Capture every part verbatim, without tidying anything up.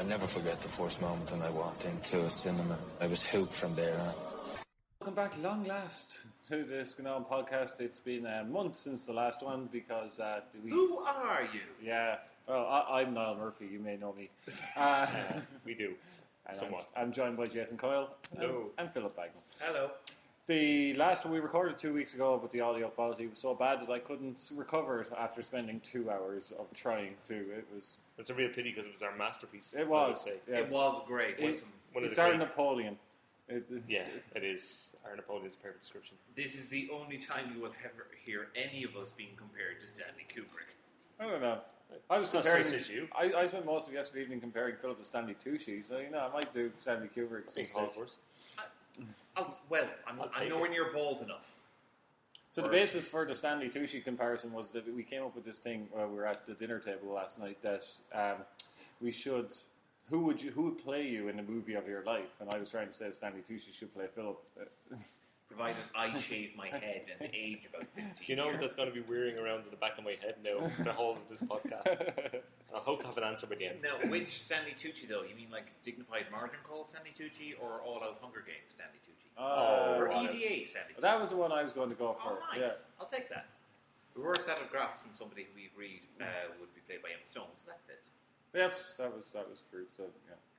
never forget the first moment when I walked into a cinema. I was hooked from there on. Welcome back, long last, to the Scanal podcast. It's been a month since the last one because uh, we... Who are you? Yeah, well, I, I'm Niall Murphy. You may know me. Uh, uh, we do, somewhat. I'm, I'm joined by Jason Coyle. Hello. And, and Philip Bagnall. Hello. The last one we recorded two weeks ago, but the audio quality was so bad that I couldn't recover it after spending two hours of trying to. It was. It's a real pity because it was our masterpiece. It was. Yes. It was great. It, One of it's the our great... Napoleon. It, it, yeah, it is. Our Napoleon is a perfect description. This is the only time you will ever hear any of us being compared to Stanley Kubrick. I don't know. I was comparing. So I, I spent most of yesterday evening comparing Philip to Stanley Tucci, so you know I might do Stanley Kubrick. I think Hall Force. I'll, well, I'm, I'm nowhere near bold enough. So the basis for the Stanley Tucci comparison was that we came up with this thing while we were at the dinner table last night that um, we should. Who would you? Who would play you in the movie of your life? And I was trying to say Stanley Tucci should play Philip. Provided I shave my head and age about fifteen. You know years. that's going to be whirring around in the back of my head now the whole of this podcast. I hope to have an answer by the end. Now, which Stanley Tucci though? You mean like Dignified Margin Call Stanley Tucci, or All Out Hunger Games Stanley Tucci, oh, or Easy A Stanley Tucci? That was the one I was going to go for. Oh, nice! Yeah. I'll take that. Reverse out of graphs from somebody who we agreed uh, would be played by Emma Stone, so that fits. Yes, that was that was true. So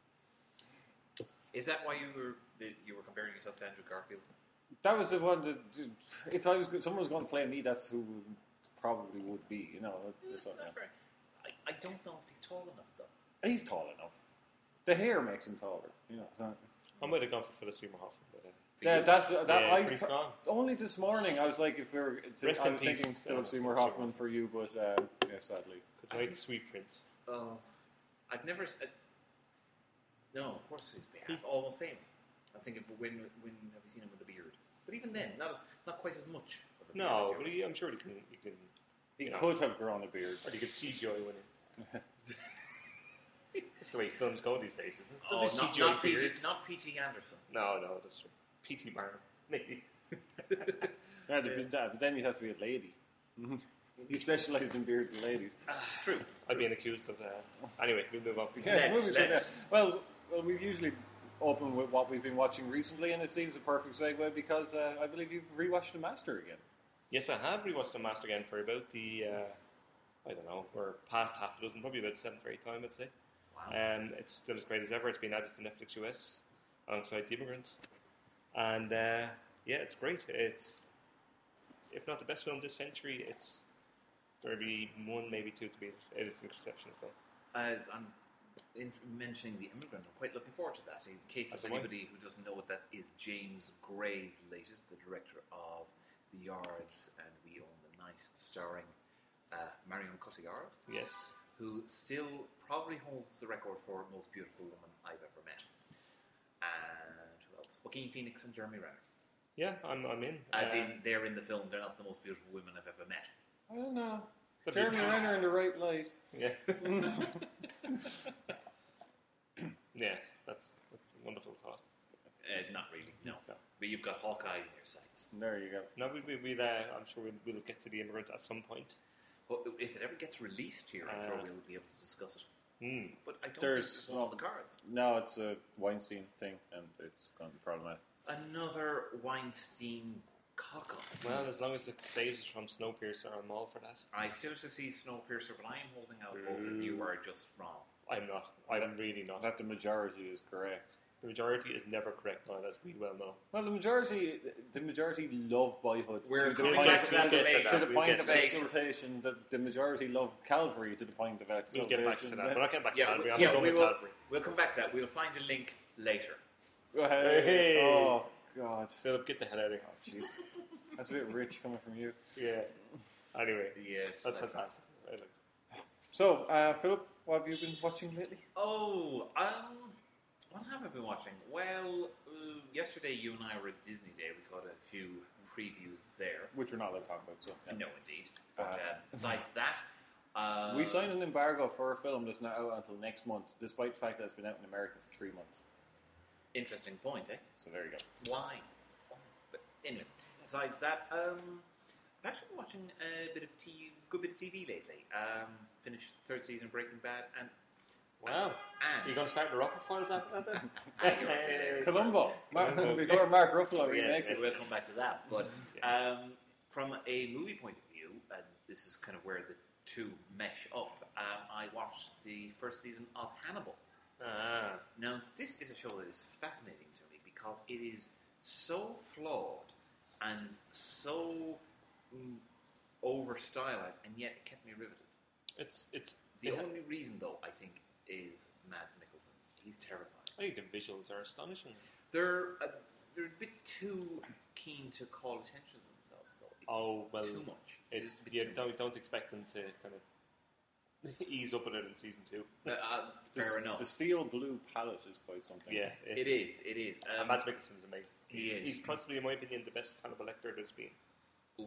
yeah. Is that why you were you were comparing yourself to Andrew Garfield? That was the one that, if I was someone was going to play me, that's who probably would be. You know, mm, sort of, yeah. I, I don't know if he's tall enough though. He's tall enough. The hair makes him taller. You know. So. I might have gone for Philip Seymour Hoffman. But, uh, yeah, that's uh, that. Yeah, I pretty strong. Only this morning I was like, if we we're, to, Rest I in was peace, thinking Philip uh, Seymour Hoffman for you, but uh, yeah, sadly. Good night, sweet prince. Oh, I've never. Uh, no, of course he's he, almost famous. I was thinking, when when have you seen him with a beard? But even then, not as, not quite as much. Of a no, beard but he, I'm sure he can. He can. He you know, could have grown a beard, or he could C G I winning. That's the way films go these days, isn't it? Oh, not, C G I not, P T, beards. not P T Anderson. No, no, that's true. P T Barnum, maybe. yeah, but then you'd have to be a lady. He specialised in bearded ladies. Uh, true. I've been accused of. Uh, anyway, we'll move on. Yes, let's, movies let's. Like that. Well, well, we've usually open with what we've been watching recently, and it seems a perfect segue because uh, I believe you've rewatched The Master again. Yes, I have rewatched The Master again for about the, uh, I don't know, we're past half a dozen, probably about the seventh or eighth time, I'd say. Wow. Um, it's still as great as ever. It's been added to Netflix U S alongside The Immigrant. And, uh, yeah, it's great. It's, if not the best film this century, it's maybe one, maybe two to beat it. It is an exceptional film. As I'm in mentioning The Immigrant, I'm quite looking forward to that. In case That's of anybody who doesn't know what that is, James Gray's latest, the director of The Yards and We Own the Night, starring uh, Marion Cotillard. Yes. Who still probably holds the record for most beautiful woman I've ever met. And who else? Joaquin Phoenix and Jeremy Renner. Yeah, I'm, I'm in. As uh, in, they're in the film, they're not the most beautiful women I've ever met. I don't know. Jeremy Renner in the right light. Yeah. Yes, that's that's a wonderful thought. Uh, not really, no. no. But you've got Hawkeye in your sights. There you go. No, we, we, we'll, uh, I'm sure we'll, we'll get to The Immigrant at some point. Well, if it ever gets released here, I'm uh, sure we'll be able to discuss it. Mm. But I don't There's, think it's one on the cards. No, it's a Weinstein thing, and it's going to be problematic. Another Weinstein cock-up. Well, as long as it saves us from Snowpiercer, I'm all for that. I still have to see Snowpiercer, but I am holding out hope that you are just wrong. I'm not. I'm really not. That the majority is correct. The majority is never correct, Niall, as we well know. Well, the majority, the majority love Boyhood. We're to coming the back point, to that to, later. to the We'll point get of to that. exultation. The, the majority love Calvary to the point of We'll exultation. get back to that. We're not getting back to Yeah, Calvary. I'm yeah, done we with will, Calvary. we'll come back to that. We'll find a link later. Hey. Hey. Oh, God. Philip, get the hell out of here. Oh, jeez. That's a bit rich coming from you. Yeah. Anyway, Yes. that's fantastic. I like it. So, uh, Philip, what have you been watching lately? Oh, um, what have I been watching? Well, uh, yesterday you and I were at Disney Day. We got a few previews there. Which we're not allowed to talk about, so. Yeah. No, indeed. But Uh, uh, besides that, uh, We signed an embargo for a film that's not out until next month, despite the fact that it's been out in America for three months. Interesting point, eh? So there you go. Why? Why? But anyway, besides that, um, I've actually been watching a bit of T- good bit of T V lately. Um, finished third season of Breaking Bad, and Wow. And You going to start the rocket files after that then? Ah, you're okay. Columbo. Mar- Columbo. Before Mark Ruffalo Yes, remakes So it. we'll come back to that. But Yeah. um, from a movie point of view, and this is kind of where the two mesh up, um, I watched the first season of Hannibal. Ah. Now, this is a show that is fascinating to me because it is so flawed and so mm, over-stylized, and yet it kept me riveted. It's, it's, The yeah. only reason, though, I think, is Mads Mikkelsen. He's terrifying. I think the visuals are astonishing. They're a, they're a bit too keen to call attention to themselves, though. It's Oh, well, too much. It, It's just a bit yeah, too don't, don't expect them to kind of ease up on it in season two. much. Uh, uh, The, fair enough. the steel blue palette is quite something. Yeah, It is. It is. And Um, Mads Mikkelsen is amazing. he is. He's possibly, in my opinion, the best Hannibal Lecter there's been. Ooh.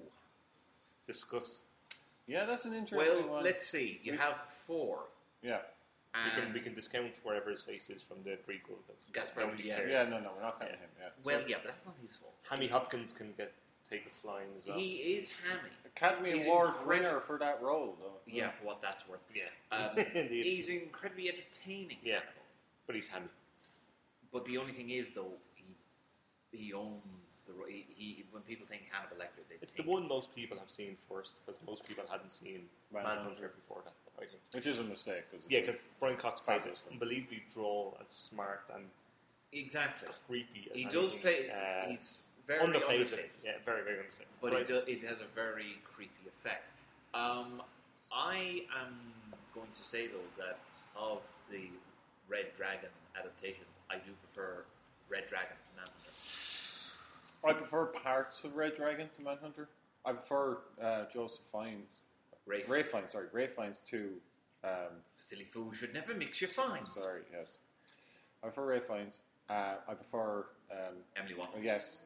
Discuss. Yeah, that's an interesting Well, one. let's see. You We- have four. Yeah. We can, And we can discount wherever his face is from the prequel. Because Gaspar nobody Ulliel. cares. Yeah, no, no, we're not counting him. Yeah. well, So, yeah, but that's not his fault. Hammy Hopkins can get take a flying as well. He is hammy. Academy He's Award incredible. winner for that role, though. Yeah, for what that's worth. yeah. Um, Indeed. he's incredibly entertaining. Yeah. Hannibal. But he's hammy. But the only thing is, though, he he owns the ro- he, he when people think Hannibal Lecter, they It's the think, one most people have seen first because most people hadn't seen Manhunter. Manhunter before that. I think. Which is a mistake. Cause it's Yeah, a- because Brian Cox plays it Fabulous. unbelievably droll and smart and exactly. creepy. As He does anything. play. Uh, he's very underplays understated, it. Yeah, very, very understated. but Right. it, do, it has a very creepy effect. Um, I am going to say though that of the Red Dragon adaptations, I do prefer Red Dragon to Manhunter. I prefer parts of Red Dragon to Manhunter. I prefer uh, Joseph Fiennes. Ray, Ray Fiennes, sorry. Ray Fiennes to... Um, silly fool should never mix your finds. sorry, yes. I prefer Ray Fiennes. Uh, I prefer... Um, Emily Watson. yes.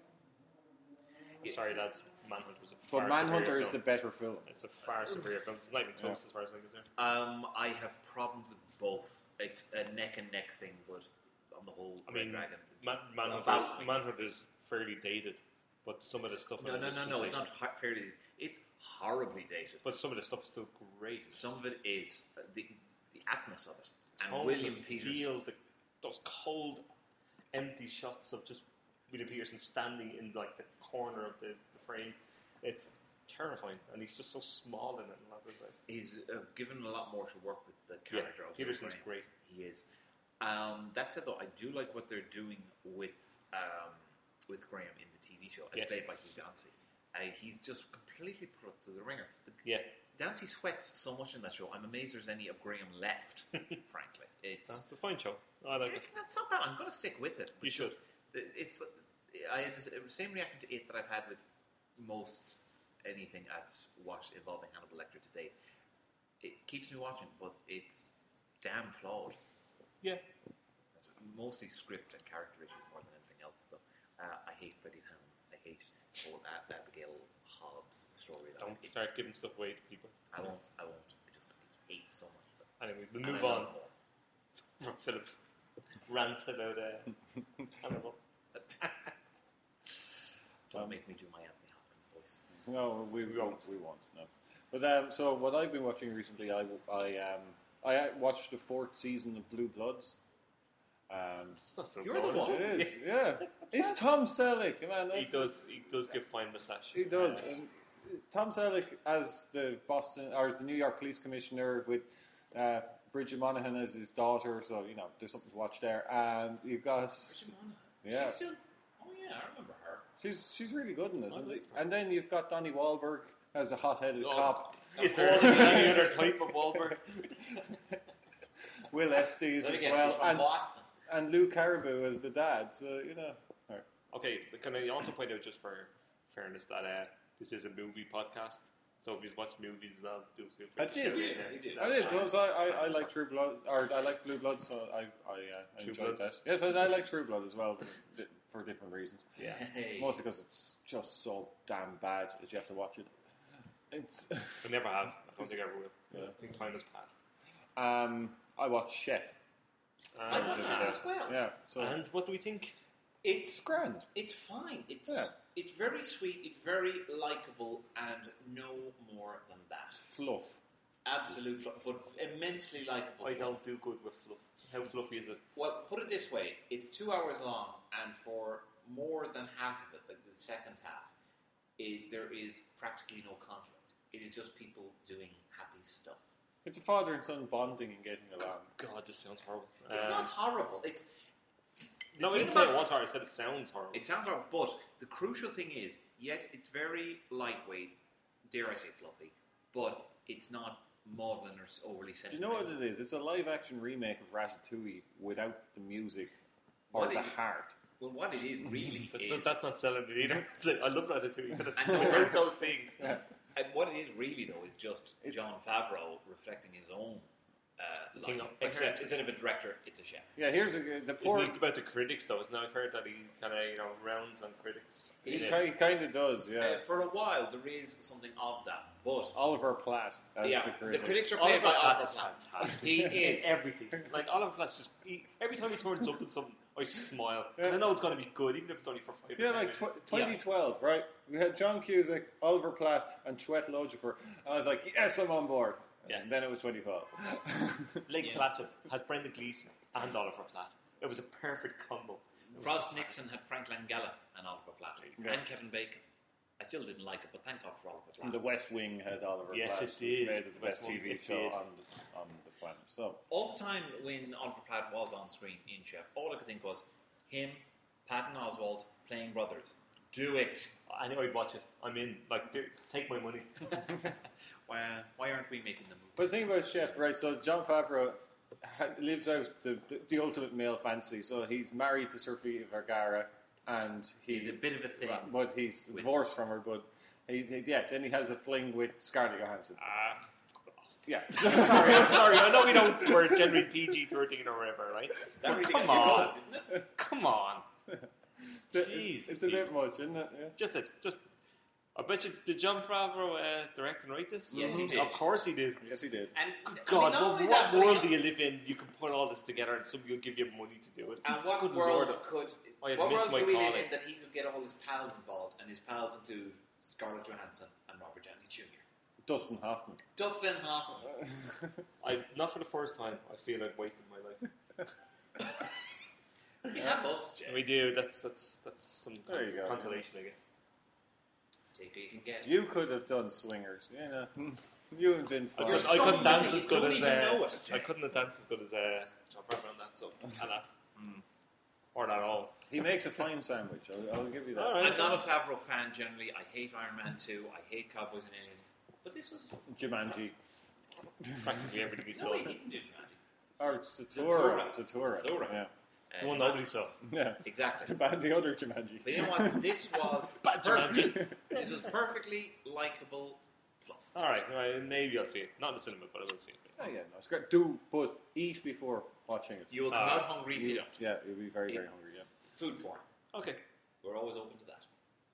I'm sorry, lads. Manhunter was a But far Manhunter superior is the film. better film. It's a far superior film. It's not even close Yeah. as far as I think, is there? Um, I have problems with both. It's a neck and neck thing, but on the whole, I Red mean, Dragon. Man, just Manhunter, baffles me. is, Manhunter is fairly dated, but some of the stuff. No, in no, it is no, no. It's sensational. not ha- fairly. It's horribly dated. But some of the stuff is still great. Some of it is uh, the the atmos of it, and Tone, William the Peters. feel, the, those cold, empty shots of just William Peterson standing in like the corner of the, the frame. It's terrifying, and he's just so small in it. And that ways. He's uh, given a lot more to work with the Yeah, character. of Peterson's Wolverine. great. He is. Um, that said, though, I do like what they're doing with um, with Graham in the T V show, as Yes. played by Hugh Dancy. Uh, he's just completely put to the ringer. The, Yeah, Dancy sweats so much in that show. I'm amazed there's any of Graham left. frankly, it's it's a fine show. I like it. it's not so bad. I'm going to stick with it. You It's should. just- It's I had the same reaction to it that I've had with most anything I've watched involving Hannibal Lecter to date. It keeps me watching, but it's damn flawed. Yeah, It's mostly script and character issues more than anything else, though. Uh, I hate Freddie Hands. I hate the whole uh, Abigail Hobbs story. don't It- start giving stuff away to people. I won't. I won't. I just hate so much. Of it. Anyway, we'll And move I on love more. from Philip's rant about uh, Hannibal. Don't Um, make me do my Anthony Hopkins voice. No, we, We we won't. won't. We won't. No. But um, so what I've been watching recently, I I um I watched the fourth season of Blue Bloods. Um, It's not so You're the good, is one. it it? is, yeah. It's Tom Selleck, man. He that's- does. He does give fine moustache. He does. Uh, And Tom Selleck as the Boston or as the New York Police Commissioner with uh, Bridget Monahan as his daughter. So you know, there's something to watch there. And you've got Bridget Monahan. yeah, She's still. Oh yeah, I remember her. she's she's really good in it. I isn't like she? And then you've got Donnie Wahlberg as a hot-headed Oh, cop. Is there any other type of Wahlberg? Will Estes Then as again, well, she's from and, Boston. and Lou Caribou as the dad. So you know, Alright. Okay, but can I also point out, just for fairness, that uh, this is a movie podcast. So if you watch movies as well, do feel free I to did. shout in Yeah, there. you did. I did. Those I, I, I like True Blood, or I like Blue Blood, so I I, uh, I True enjoyed Blood. that. Yes, I, I like True Blood as well, but di- for different reasons. Yeah. Hey. Mostly because it's just so damn bad that you have to watch it. It's. I never have. I don't think I ever will. Yeah. I think time has passed. um, I watched Chef. I watched Yeah. that as well. Yeah, so And what do we think? It's grand. it's fine. It's Yeah. it's very sweet. It's very likable, and no more than that. Fluff. Absolute fluff, but immensely likable. I fluff. don't do good with fluff. How fluffy is it? Well, put it this way: it's two hours long, and for more than half of it, like the second half, it, there is practically no conflict. It is just people doing happy stuff. It's a father and son bonding and getting along. God, this sounds horrible. It's Um, not horrible. It's No, I thing didn't say it about- was horrible. I said it sounds horrible. It sounds horrible, but the crucial thing is, yes, it's very lightweight, dare I say fluffy, but it's not maudlin or s- overly Do you know sentimental. what it is? It's a live-action remake of Ratatouille without the music or What the is- heart. Well, what it is really That, is, that- that's not selling it either. It's like, I love Ratatouille, but I know. without those things. and what it is really though is just It's- John Favreau reflecting his own uh, Thing life. of- I Except heard- instead of a director, it's a chef. Yeah, here's a, the poor. Isn't it about the critics though? Isn't it? I've heard that he kind of, you know, rounds on critics. He, Yeah. ki- kind of does, yeah. Uh, for a while, there is something of that, but Oliver Platt as yeah, the the critic. critics are played Oliver by Platt Oliver is Platt. fantastic. He is. Everything. Like Oliver Platt's just he, every time he turns up in something, I smile because Yeah. I know it's going to be good, even if it's only for five. or Yeah, ten like minutes. tw- twenty twelve, right? We had John Cusack, Oliver Platt, and Chweet Logefer. I was like, yes, I'm on board. Yeah. And then it was twenty twelve. Lake Yeah. Placid had Brendan Gleeson and Oliver Platt. It was a perfect combo. It was Frost fantastic. Nixon had Frank Langella and Oliver Platt, Yeah. and Kevin Bacon. I still didn't like it, but thank God for Oliver And Platt. the West Wing had Oliver Yes, Platt. it did. Which made it the best West T Wing, V it show did. on the, on the planet. So, All the time when Oliver Platt was on screen in Chef, all I could think was him, Patton Oswalt playing brothers. Do it. I know I'd watch it. I'm in. Like, dude, take my money. Why, why aren't we making the movie? but the thing about Chef, right? So John Favreau ha- lives out the, the, the ultimate male fantasy. So he's married to Sofia Vergara, and he, It's a bit of a thing. but he's with- divorced from her. But he, he, yeah, then he has a fling with Scarlett Johansson. Ah, Yeah, I'm sorry. I'm sorry. I know we don't. We're generally P G thirteen or whatever, right? That But really come got you on, going, didn't it? come on. it's, a, Jeez, it's a bit much, isn't it? Yeah. Just a, just. I bet you. Did John Favreau uh, direct and write this? Yes, he Mhm. did. Of course he did. Yes, he did. And Good I mean, God, not what, only what that, but world he- do you live in? You can put all this together and somebody will give you money to do it. And what Good world Lord. could? I had What missed world my do we live calling. in that he could get all his pals involved, and his pals include Scarlett Johansson and Robert Downey Junior Dustin Hoffman. Dustin Hoffman. I not for the first time. I feel I've wasted my life. We have us, Jay. We do. That's that's that's some There you go. consolation, I guess. Take what you can get. You could have done swingers, you know. You and Vince I Vaughn. You're couldn't, I so couldn't dance young, as you good don't as even uh, know it, Jay. I couldn't dance as good as uh, John Favreau on that. So alas, mm. or not all. He makes a fine sandwich. I'll, I'll give you that. All right. I'm not a Favreau fan generally. I hate Iron Man two. I hate Cowboys and Aliens. But this was... Jumanji. Practically everything he's No, he done. didn't do Jumanji. Or Zatura. Zathura. Zatura. Zathura. Yeah. Uh, The one Jumanji- nobody saw. Yeah. Exactly. The, band, the other Jumanji. But you know what? This was Bad perfect. Jumanji. This was perfectly likable fluff. All right, all right, maybe I'll see it. Not in the cinema, but I will see it. Oh, yeah, no, it's great. Do, but eat before watching it. You will come Uh, out hungry if you don't. Yeah, you'll be very, very It- hungry, yeah. Food porn. Okay, We're always open to that.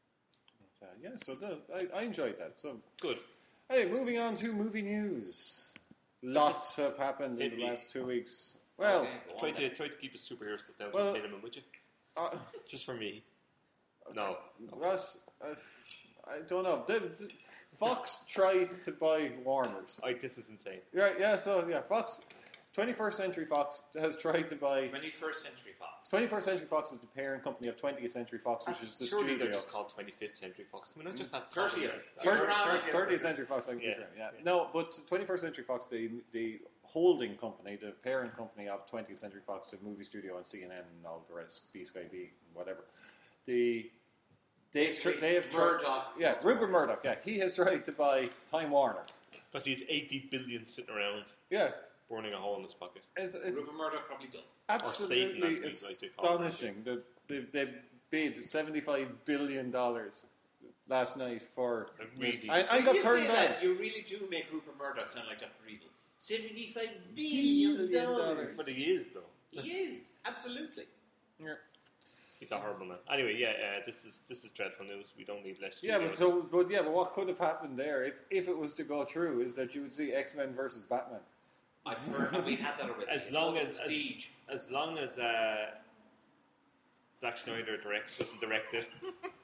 Uh, yeah, so the, I, I enjoyed that. So, good. hey, moving on to movie news. Lots have happened in Hit the me. last two weeks. Well, Okay, go on Try then. to try to keep the superhero stuff down to Well- a minimum, would you? uh, Just for me. No. Ross, uh, I don't know. The, the, Fox tried to buy Warner's. I, this is insane. Right, yeah, so, yeah, Fox, twenty-first Century Fox has tried to buy... twenty-first Century Fox. twenty-first Century Fox is the parent company of twentieth Century Fox, which is the Surely studio. they're just called twenty-fifth Century Fox. Can we not just have thirtieth. Thirty- Futurama. thirty- thirtieth Century Fox, like, Yeah, yeah, yeah. yeah. No, but twenty-first Century Fox, the the holding company, the parent company of twentieth Century Fox, the movie studio and C N N and all the rest, B Sky B, whatever. The they Basically, tr- they have tried, Murdoch. yeah, Rupert Murdoch, yeah, he has tried to buy Time Warner. Because he's eighty billion sitting around Yeah, burning a hole in his pocket. it's, it's Rupert Murdoch probably does. absolutely Satan, as we like to call it. astonishing that they, they bid seventy-five billion dollars last night for. Really? I, I When got you turned say down. that, you really do make Rupert Murdoch sound like Doctor Evil. Seventy-five billion Billion dollars. dollars. But he is, though. He is absolutely. Yeah. He's a horrible man. Anyway, yeah, uh, this is this is dreadful news. We don't need less Yeah, but studios. so, but yeah, but what could have happened there if, if it was to go through is that you would see X Men versus Batman. I prefer, and we had that already. As It's long called as- Prestige. As long as uh, Zack Snyder direct doesn't direct it,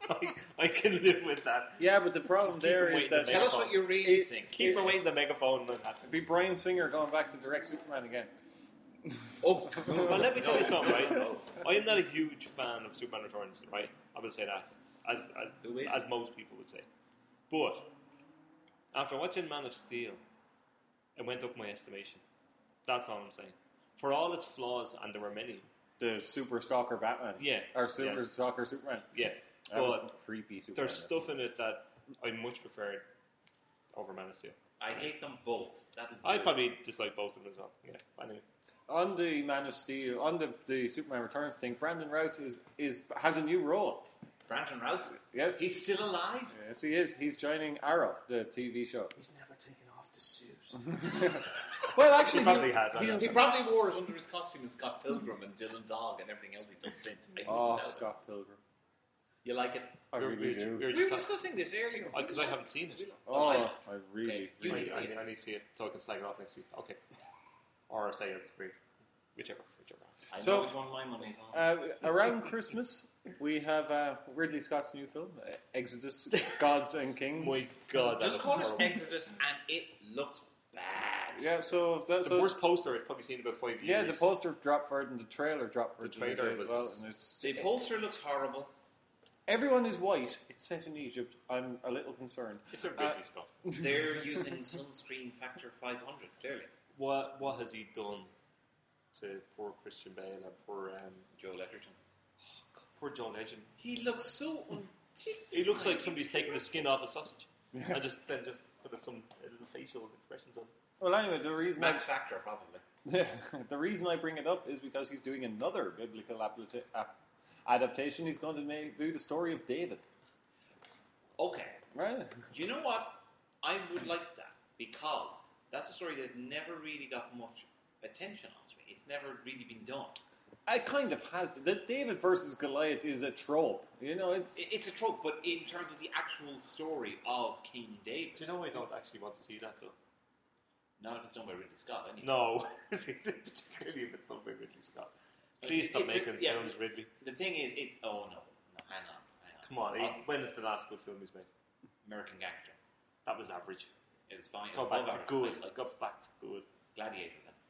I, I can live with that. Yeah, but the problem Just keep there him is waiting that to Tell make us a what phone. you really It- think. Keep away the megaphone and that. it'd be Bryan Singer going back to direct Superman again. Oh, Well, let me tell you no, something, no, right? no. I am not a huge fan of Superman Returns, right? I will say that, as Who as, is? as most people would say. But after watching Man of Steel, it went up my estimation. That's all I'm saying. For all its flaws, and there were many, The Super Stalker Batman. yeah, Or Super yeah, Stalker Superman. yeah. That was But creepy Superman. there's stuff in it that I much preferred over Man of Steel. I hate them both. That'll I do. probably dislike both of them as well. Yeah, anyway. On the Man of Steel, on the, the Superman Returns thing, Brandon Routh is, is has a new role. Brandon Routh. Yes. He's still alive. Yes, he is. He's joining Arrow, the T V show. He's never taken off the suit. Well, actually, He probably has, I he- know. He probably wore it under his costume as Scott Pilgrim and Dylan Dog and everything else he's done since. I Oh, wouldn't doubt it. Scott Pilgrim. You like it? I We're- really we're- do. we're We were just- discussing this earlier. Because I haven't seen it. Oh, I I, know. really, Okay, you I, need really. to I, see it. I need to see it so I can slag it off next week. Okay. Or say it's great. Whichever. Whichever. I know So- which one my money's on. Uh, around Christmas, we have uh, Ridley Scott's new film, uh, Exodus: Gods and Kings. My God, that Just looks call it horrible. Exodus, and it looks bad. Yeah, so that's The worst poster I've probably seen in about five years. yeah, the poster dropped for it and the trailer dropped for The it the other trailer day as was- well, and it's The poster looks horrible. everyone is white. It's set in Egypt. I'm a little concerned. It's a Ridley Uh, stuff. They're using sunscreen factor five hundred, clearly. What What has he done to poor Christian Bale and poor um, Joe Edgerton. poor John Legend? He looks so undignified. He looks like somebody's taken the skin off a sausage Yeah. and just then just put some little facial expressions on. Well, anyway, the reason I, Max Factor, probably. the reason I bring it up is because he's doing another biblical applica- ap- adaptation. He's going to make, do the story of David. Okay. Right? You know what? I would like that because that's a story that never really got much attention on screen. It's never really been done. It kind of has. To. The David versus Goliath is a trope. You know, it's It- It's a trope, but in terms of the actual story of King David, Do you know I don't actually want to see that though? not if it's done by Ridley Scott. Anyway. No, particularly if it's done by Ridley Scott. Please stop It's a- making yeah. films, Ridley. The thing is, it. Oh no, no, hang on, hang on. Come on, Uh, eh, when is the last good film he's made? American Gangster. That was average. It was fine. It Go was back above to average. good. I liked Go it. back to good. Gladiator then.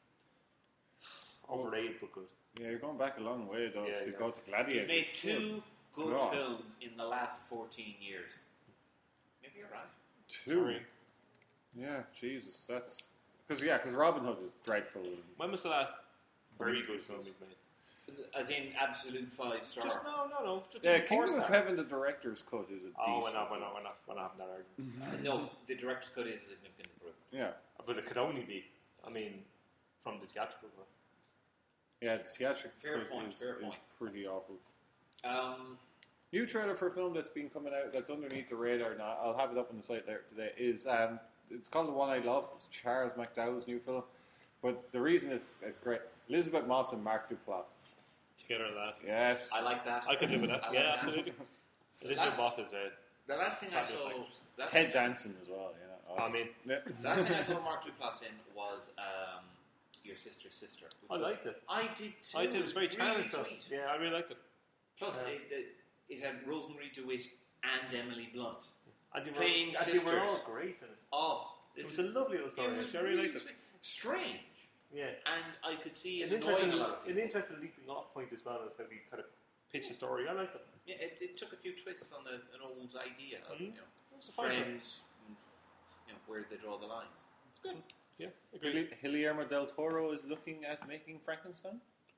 Overrated but good. yeah. You're going back a long way though Yeah, to yeah. go to Gladiator. He's made two good God. films in the last fourteen years. Maybe you're right. Two. Sorry. Yeah, Jesus, that's because yeah, because Robin Hood is dreadful. When was the last very good film he's made? As in absolute five star. Just no, no, no. Just Yeah, even four Kingdom of star. Heaven, the director's cut is a Oh, we're decent. not, we're not, we're not, we're not having that argument. Uh, no, the director's cut is a significant improvement. Yeah, But it could only be, I mean, from the theatrical one. yeah, the theatrical Fair cut point, is, fair is point. pretty awful. Um, New trailer for a film that's been coming out that's underneath the radar now. I'll have it up on the site there today. Is um, it's called The One I Love. It's Charles McDowell's new film, but the reason is it's great. Elizabeth Moss and Mark Duplass. Together at last. Yes, I like that. I could live with that. I like yeah, that. absolutely. Elizabeth Last- Moss is a. The last thing I Fabulous saw, actress. last Ted thing Danson as well. Yeah, I mean, yeah. Last thing I saw Mark Duplass in was um, Your Sister's Sister. which I was- liked it. I did too. I think it was very really charming. film. sweet. Yeah, I really liked it. Plus, Yeah. it, it, it had Rosemary DeWitt and Emily Blunt. And they were, Playing and they were all sisters. great in it. Oh, It this was a is, lovely little it story. was actually. I really liked it. sweet. Strange, Yeah. and I could see An it annoying interesting, a lot of an people. interesting leaping off point as well as how we kind of pitch the story. I liked it. Yeah, it, it took a few twists on the, an old idea of Mhm. you know It was a fine film. friends, and, you know where they draw the lines. It's good. Yeah, agreed. Guillermo Guillermo del Toro is looking at making Frankenstein.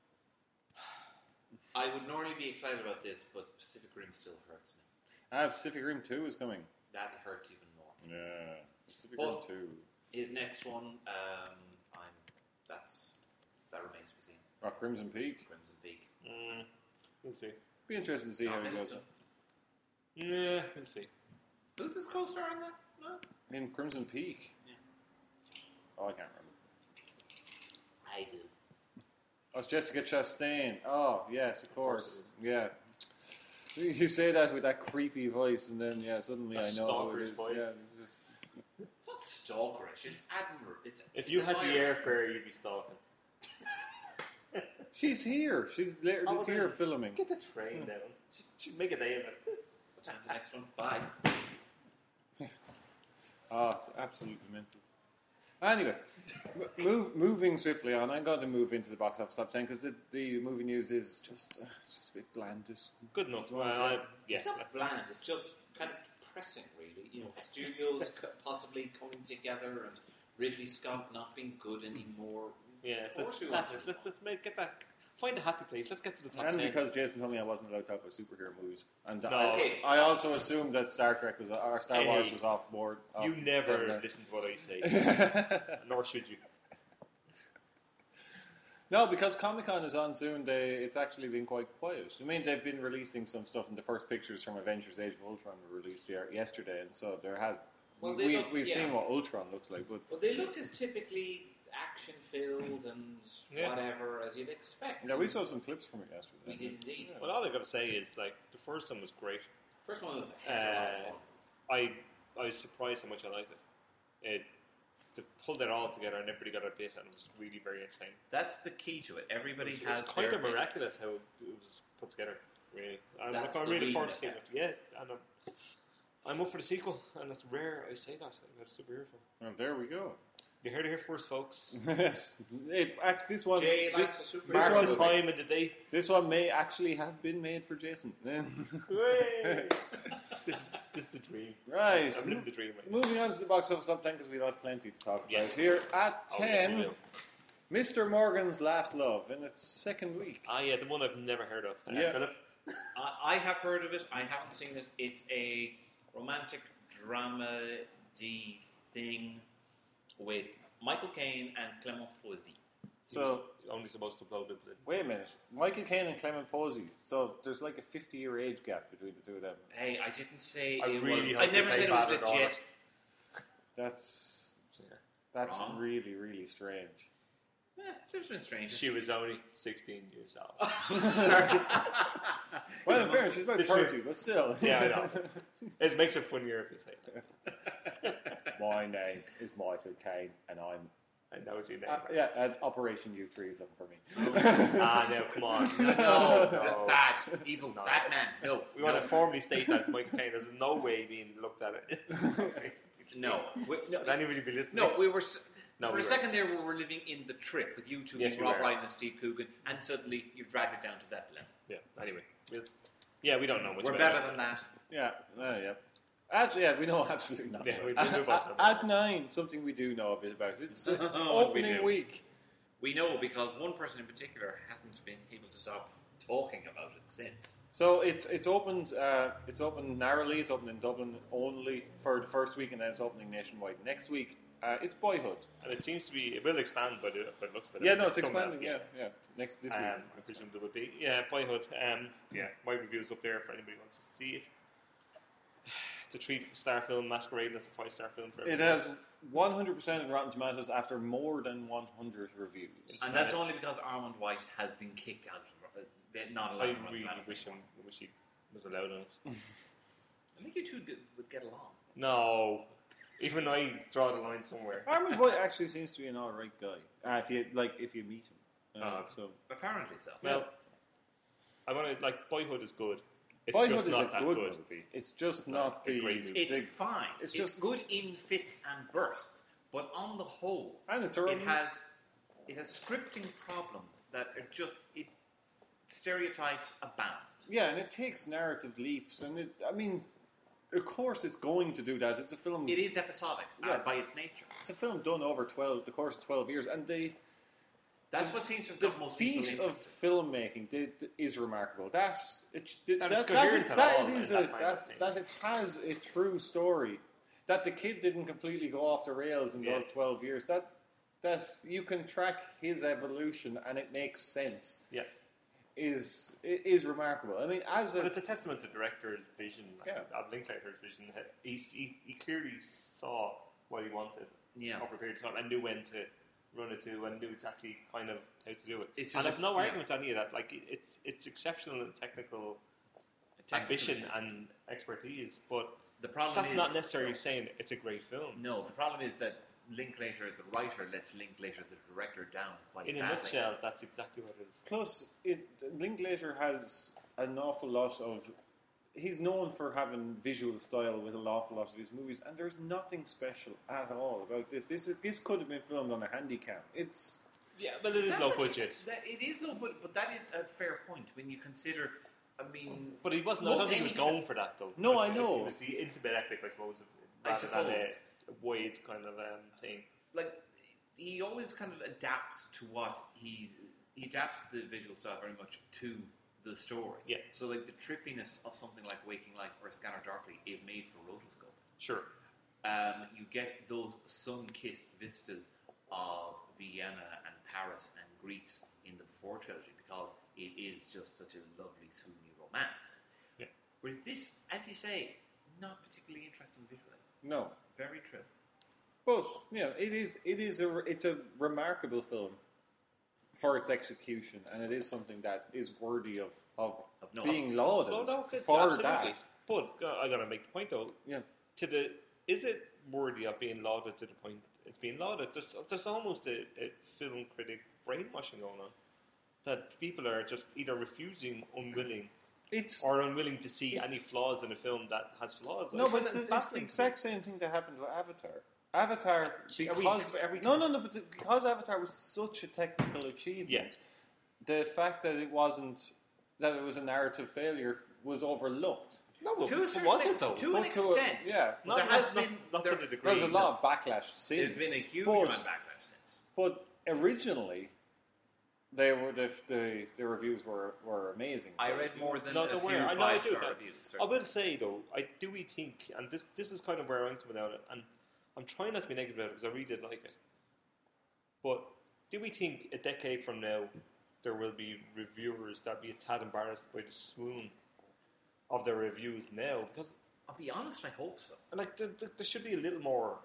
I would normally be excited about this, but Pacific Rim still hurts me. Ah, Pacific Rim Two is coming. That hurts even more. Yeah, Pacific Well- Rim Two. His next one, um, I'm that's that remains to be seen. Rock Crimson Peak. Crimson Peak. Mm, we'll see. Be interested to see how Tom he goes. Hiddleston. Yeah, we'll see. Who's this co-star in that? No, In Crimson Peak. Yeah. Oh, I can't remember. I do. Oh, it's Jessica Chastain. Oh, yes, of course course. Yeah. You you say that with that creepy voice, and then yeah, suddenly That I know who it stalker's is. voice. Yeah, it's just, It's not stalkerish. It's admirable. It's If it's you had the admirable. airfare, you'd be stalking. she's here. She's literally Oh, here then filming. Get the train down. She'd make a day of it. time for the next one. Bye. Oh, it's absolutely mental. Anyway, move, moving swiftly on, I'm going to move into the box office top ten because the, the movie news is just uh, it's just a bit bland. Just Good enough. Well, I, yeah. It's not bland. It's just kind of depressing, really. You know, studios co- possibly coming together and Ridley Scott not being good anymore. Yeah, Of course let's, we let's, want let's, let's make, get that. Find a happy place. Let's get to the top and ten. because Jason told me I wasn't allowed to talk about superhero movies, and No. I, Okay. I also assumed that Star Trek was or Star Wars Hey, was off board. Off you never there. listen to what I say, nor should you. No, because Comic Con is on soon. They it's actually been quite quiet. I mean, they've been releasing some stuff, and the first pictures from Avengers: Age of Ultron were released ye- yesterday, and so there had. Well, they we, look- we've yeah. seen what Ultron looks like, but Well, they look as typically action-filled and Yeah. whatever as you'd expect. yeah, we saw some clips from it yesterday. We did indeed. Yeah. Well, all I got to say is like the first one was great. First one was a heck of a lot of Uh, fun. I I was surprised how much I liked it. It they pulled it all together and everybody got a bit, and it was really very entertaining. That's the key to it. Everybody It was, has it was kind their of bit. miraculous how it was put together. Really, and That's like, I'm the really real forward to seeing it. effect. Yeah, and I'm, I'm up for the sequel, and it's rare I say that about a superhero film. Well, there we go. You heard it here first, folks. Yes, It- act- this one, Jay this, likes the super. Mark Mark one- the time and the date. this one may actually have been made for Jason. Hooray! this, this is the dream. Right. I'm living the dream. Right now. Moving on to the box office top ten because we've got plenty to talk about. Yes. Here at Oh, yes, we ten, will. Mister Morgan's Last Love in its second week. Ah, yeah, the one I've never heard of. Uh, Yeah. Philip. I, I have heard of it. I haven't seen it. It's a romantic drama-y thing with Michael Caine and Clémence Poésy. He was So, only supposed to blow the. wait a minute. Michael Caine and Clement Posey. So, there's like a fifty-year age gap between the two of them. Hey, I didn't say I it really was. I hope never they said play it was father daughter. legit. That's Yeah. that's Wrong. really, really strange. Eh, there's been strange. She was only sixteen years old. Sorry. Well, in fairness, she's about This thirty, but still. Yeah, I know. It makes it funnier if you say that. My name is Michael Caine, and I'm. And that was your name. Uh, yeah, uh, Operation U three is looking for me. Ah, no, come on. No, No. no, bad, evil, No. Batman. No, We no. want to formally state that Michael Caine is in no way being looked at it. No, we, no, Should anybody be listening? no, we were s- No, for we a were. second there. We were living in the trip with you two, Yes, being we Rob were. Ryan and Steve Coogan, and suddenly you've dragged it down to that level. Yeah, anyway. We'll, yeah, we don't know much We're about better it. than that. Yeah, uh, yeah. Actually, yeah, we know absolutely nothing. Yeah, we- about we'll it. move on to At- the- At nine, something we do know a bit about. It's uh, Oh, we opening do. week. We know because one person in particular hasn't been able to stop talking about it since. So it's it's opened uh, it's opened narrowly. It's opened in Dublin only for the first week, and then it's opening nationwide next week. Uh, it's Boyhood. And it seems to be, it will expand, but it, but it looks a bit Yeah, no, it's done well, expanding. Yeah, yeah. Next this Um, week. I presume there would be. Yeah, Boyhood. Um, yeah, my review's up there for anybody who wants to see it. It's a three-star film masquerading as a five-star film for It everybody has else. one hundred percent in Rotten Tomatoes after more than one hundred reviews. And that's only because Armand White has been kicked out. Of, uh, not allowed I to run really Planet wish him, anymore. wish he was allowed on it. I think you two good, would get along. No, even I draw the line somewhere. Armand White actually seems to be an all right guy. Uh, if you like, if you meet him. Uh, Oh. so Apparently so. Well, I want to like Boyhood is good. It's Boyhood just is not a that good, good. movie. It's just Not not a the. great movie. It's the- fine. it's It's, just- good in fits and bursts, but on the whole, and it's a it has it has scripting problems that are just it stereotypes abound. yeah, and it takes narrative leaps, and it. I mean, of course, it's going to do that. It's a film. It is episodic uh, Yeah. by its nature. It's a film done over twelve, the course of twelve years, and the That's what seems to have the got most people feat of interested. filmmaking did, is remarkable. That's it, that, That that, it's coherent that, at that all, it is and a, that kind of that, thing. that it has a true story. That the kid didn't completely go off the rails in Yeah. those twelve years. That that you can track his evolution, and it makes sense. Yeah. Is is remarkable. I mean, as a But it's a testament to the director's vision, Yeah. of Linklater's vision. He, he, he clearly saw what he wanted Yeah. over a period of time and knew when to run it to and knew exactly kind of how to do it. It's just and a- I've no yeah. argument on any of that. Like it- it's it's exceptional in technical Technical ambition vision. and expertise, but The problem that's is not necessarily saying it's a great film. No, the problem is that Linklater, the writer, lets Linklater, the director, down quite In a badly. nutshell, that's exactly what it is. plus, it Linklater has an awful lot of he's known for having visual style with an awful lot of his movies, and there's nothing special at all about this. This is, this could have been filmed on a handycam. It's Yeah, but it is That's low actually- budget. That, it is low budget, but that is a fair point when you consider. I mean, But he wasn't. I don't Most think he was indie- going for that though. No, Like, I know. It was the intimate epic, I suppose, I rather than a, suppose. a wide kind of um, thing. like he always kind of adapts to what he he adapts the visual style very much to the story. Yeah. So like the trippiness of something like Waking Life or Scanner Darkly is made for rotoscope. Sure. Um, you get those sun-kissed vistas of Vienna and Paris and Greece in the Before trilogy because it is just such a lovely Sunni romance. Yeah. Whereas this, as you say, not particularly interesting visually. no. Very true. But yeah, it is. It is a. It's a remarkable film for its execution, and it is something that is worthy of of, Of no- being lauded No, no, it- for absolutely. that. But uh, I gotta make the point though. Yeah. To the is it worthy of being lauded to the point it's being lauded? There's there's almost a, a film critic brainwashing going on that people are just either refusing, unwilling, It's or unwilling to see It's- any flaws in a film that has flaws. no, I but find it's that the, it's the baffling to me. exact same thing that happened with Avatar. Avatar, Are we- because are we- no, no, no, but the, because Avatar was such a technical achievement, Yeah. the fact that it wasn't that it was a narrative failure was overlooked. No, but To a certain was ex- it though? to an But to a- extent, yeah. But Not, there not, has not, been not there, to the degree. There's a lot of backlash since. there's been a huge but, amount of backlash since. But originally, they were the the, the reviews were, were amazing. I read more than No, a don't few worry. I know I do. five-star but reviews. I certainly. will say though, I do we think, and this this is kind of where I'm coming out, at, and I'm trying not to be negative about it because I really did like it. But do we think a decade from now there will be reviewers that be a tad embarrassed by the swoon of their reviews now? Because I'll be honest, I hope so. like there, there, there should be a little more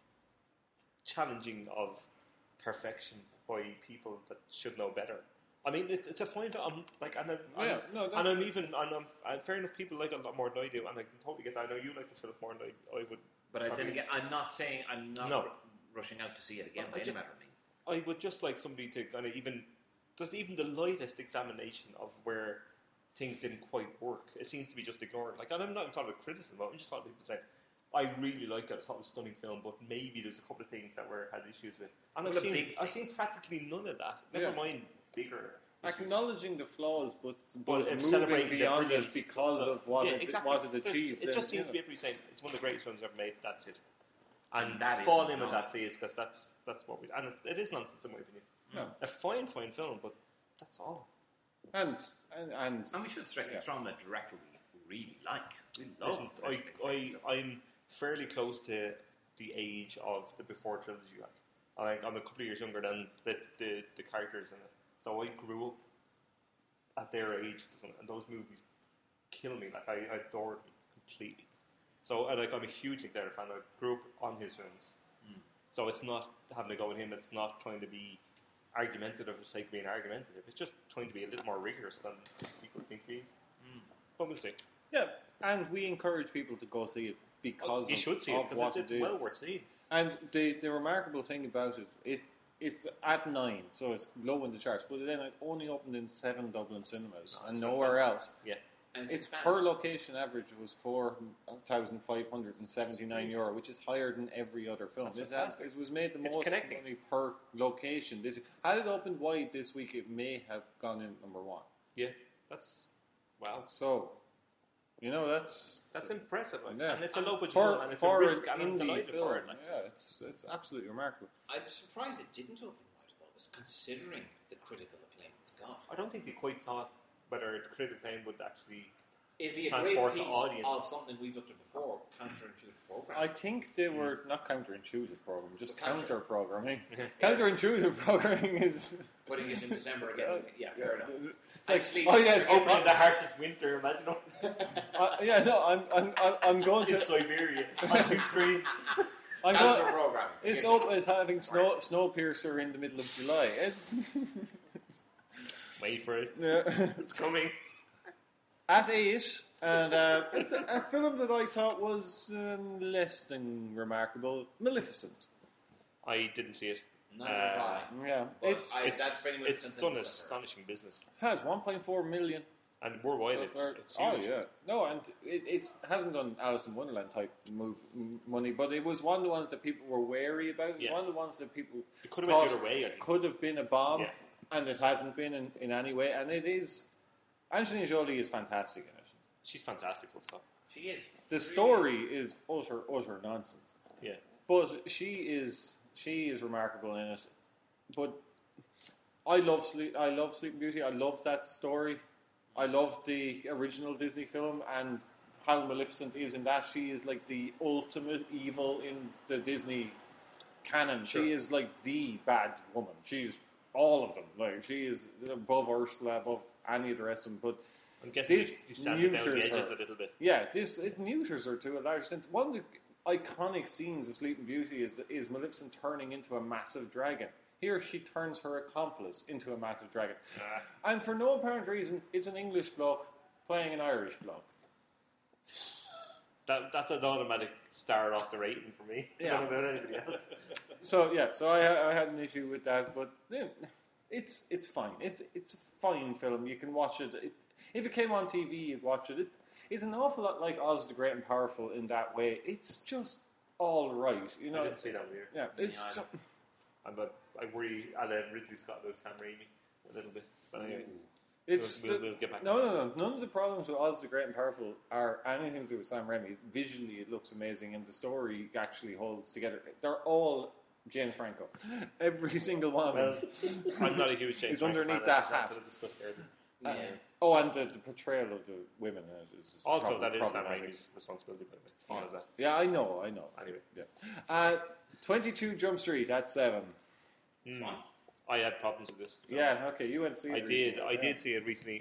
challenging of perfection by people that should know better. I mean, it's, it's a fine. I'm like, and I'm, I'm, Yeah, no, and that's- I'm even, and I'm, I'm fair enough. People like it a lot more than I do, and I can totally get that. I know you like the film more than I, I would. But I, then probably- again, I'm not saying I'm not No. r- rushing out to see it again I by any just- matter of means. I would just like somebody to kind of even, just even the lightest examination of where things didn't quite work. It seems to be just ignored. Like, and I'm not talking about criticism. I'm just talking about people saying, I really liked it. I thought it was a stunning film, but maybe there's a couple of things that were had issues with. And I've Couple of seen, big I've seen things. practically none of that. Never Yeah. mind bigger issues. Acknowledging the flaws, but, But but it's moving celebrating the beyond it brilliance because of what, yeah, it, exactly. what it There's- achieved. It then, just you seems to know. be everybody saying it's one of the greatest films ever made. That's it. And, And that is fall in with nonsense. that, please, because that's that's what we. And it, it is nonsense in my opinion. No. A fine, fine film, but that's all. And and, and And we should stress Yeah. it's from a director we really like. We love Listen, I, Resident I, Evil stuff. I'm fairly close to the age of the Before trilogy. Like, I think I'm a couple of years younger than the, the, the characters in it. So I grew up at their age, and those movies kill me. Like, I, I adored them completely. So, I, like, I'm a huge Nick Laird fan. I grew up on his films. Mm. So it's not having to go with him. It's not trying to be argumentative for the sake of being argumentative. It's just trying to be a little more rigorous than people seem to be. Mm. But we'll see. yeah, and we encourage people to go see it because You of, should see of it because what it's, it it's is. well worth seeing. And the the remarkable thing about it, it it's at nine, so it's low in the charts. But then it only opened in seven Dublin cinemas No, and it's nowhere fantastic. else. Yeah. And it's, Its expanded. per location average was four thousand five hundred and seventy nine euro, which is higher than every other film. That's It, has, fantastic. it was made the It's most connecting. money per location. This had it opened wide this week, it may have gone in number one. Yeah, that's wow. So, you know that's That's impressive, like, Yeah. and it's a low budget for, film, and it's a for risk, an and I'm indie delighted film. for it. Like. Yeah, it's it's absolutely remarkable. I'm surprised it didn't open wide though, considering the critical acclaim it's got. I don't think they quite thought whether the critical acclaim would actually. It'd be a Transport great to piece audience. of something we've looked at before, counterintuitive program. I think they were not counterintuitive programming, just Counter. counter programming. Counterintuitive programming is Putting it in December again. Yeah, fair enough. It's like, Actually, oh yes, opening opening the harshest winter, imagine Uh, yeah, no, I'm, I'm, I'm, I'm going in to. Siberia on two screens. I'm Counter going. programming. It's open as having snow, Snowpiercer in the middle of July. It's Wait for it, yeah. it's coming. At eight, and uh, it's a, a film that I thought was um, less than remarkable. Maleficent. I didn't see it. Neither Uh, have I. Yeah, But it's I- It's, that's pretty much it's consensus done I've heard. astonishing business. has one point four million and worldwide So it's, far- it's oh huge. yeah, no, and it it's, hasn't done Alice in Wonderland type move m- money, but it was one of the ones that people were wary about. It was Yeah. one of the ones that people It could have went the thought other way, I think. could have been a bomb, Yeah. and it hasn't been in, in any way. And it is. Angelina Jolie is fantastic in it. She's fantastic, full stop. She is. The Really story is utter utter nonsense, Yeah. but she is she is remarkable in it. But I love Sleep. I love Sleeping Beauty. I love that story. I love the original Disney film and how Maleficent is in that. She is like the ultimate evil in the Disney canon. Sure. She is like the bad woman. She's all of them. Like she is above Ursula, above any of the rest of them. But I'm guessing This they sanded down the neuters edges her. a little bit. yeah, this it neuters her to a large extent. One of the iconic scenes of Sleeping Beauty is is Maleficent turning into a massive dragon. Here she turns her accomplice into a massive dragon. Ah. And for no apparent reason, it's an English bloke playing an Irish bloke. That, that's an automatic star off the rating for me. I Yeah. don't know about anybody else. So yeah, so I, I had an issue with that, but yeah, it's it's fine. It's it's a fine film. You can watch it. it if it came on T V, you'd watch it. it. It's an awful lot like Oz the Great and Powerful in that way. It's just all right, you know. I didn't see that weird. Yeah, it's Yeah, I ju- I'm a, I worry Alan Ridley Scott knows Sam Raimi a little bit. But anyway, it's we'll, we'll, the- we'll get back no, to no, no. None of the problems with Oz the Great and Powerful are anything to do with Sam Raimi. Visually, it looks amazing, and the story actually holds together. They're all James Franco. Every single one of Well, them. I'm not a huge James He's Franco underneath fan, that as we've hat. sort of discussed earlier. Yeah. Uh, oh, and the, the portrayal of the women in it is Also, prob- that is Sam problematic. Raimi's responsibility, by the way. All of that. Yeah, I know, I know. Anyway. Yeah. Uh, twenty-two Jump Street at seven. It's Hmm. fine. I had problems with this. film. Yeah, okay, you went to see it I did. recently, I yeah. did see it recently,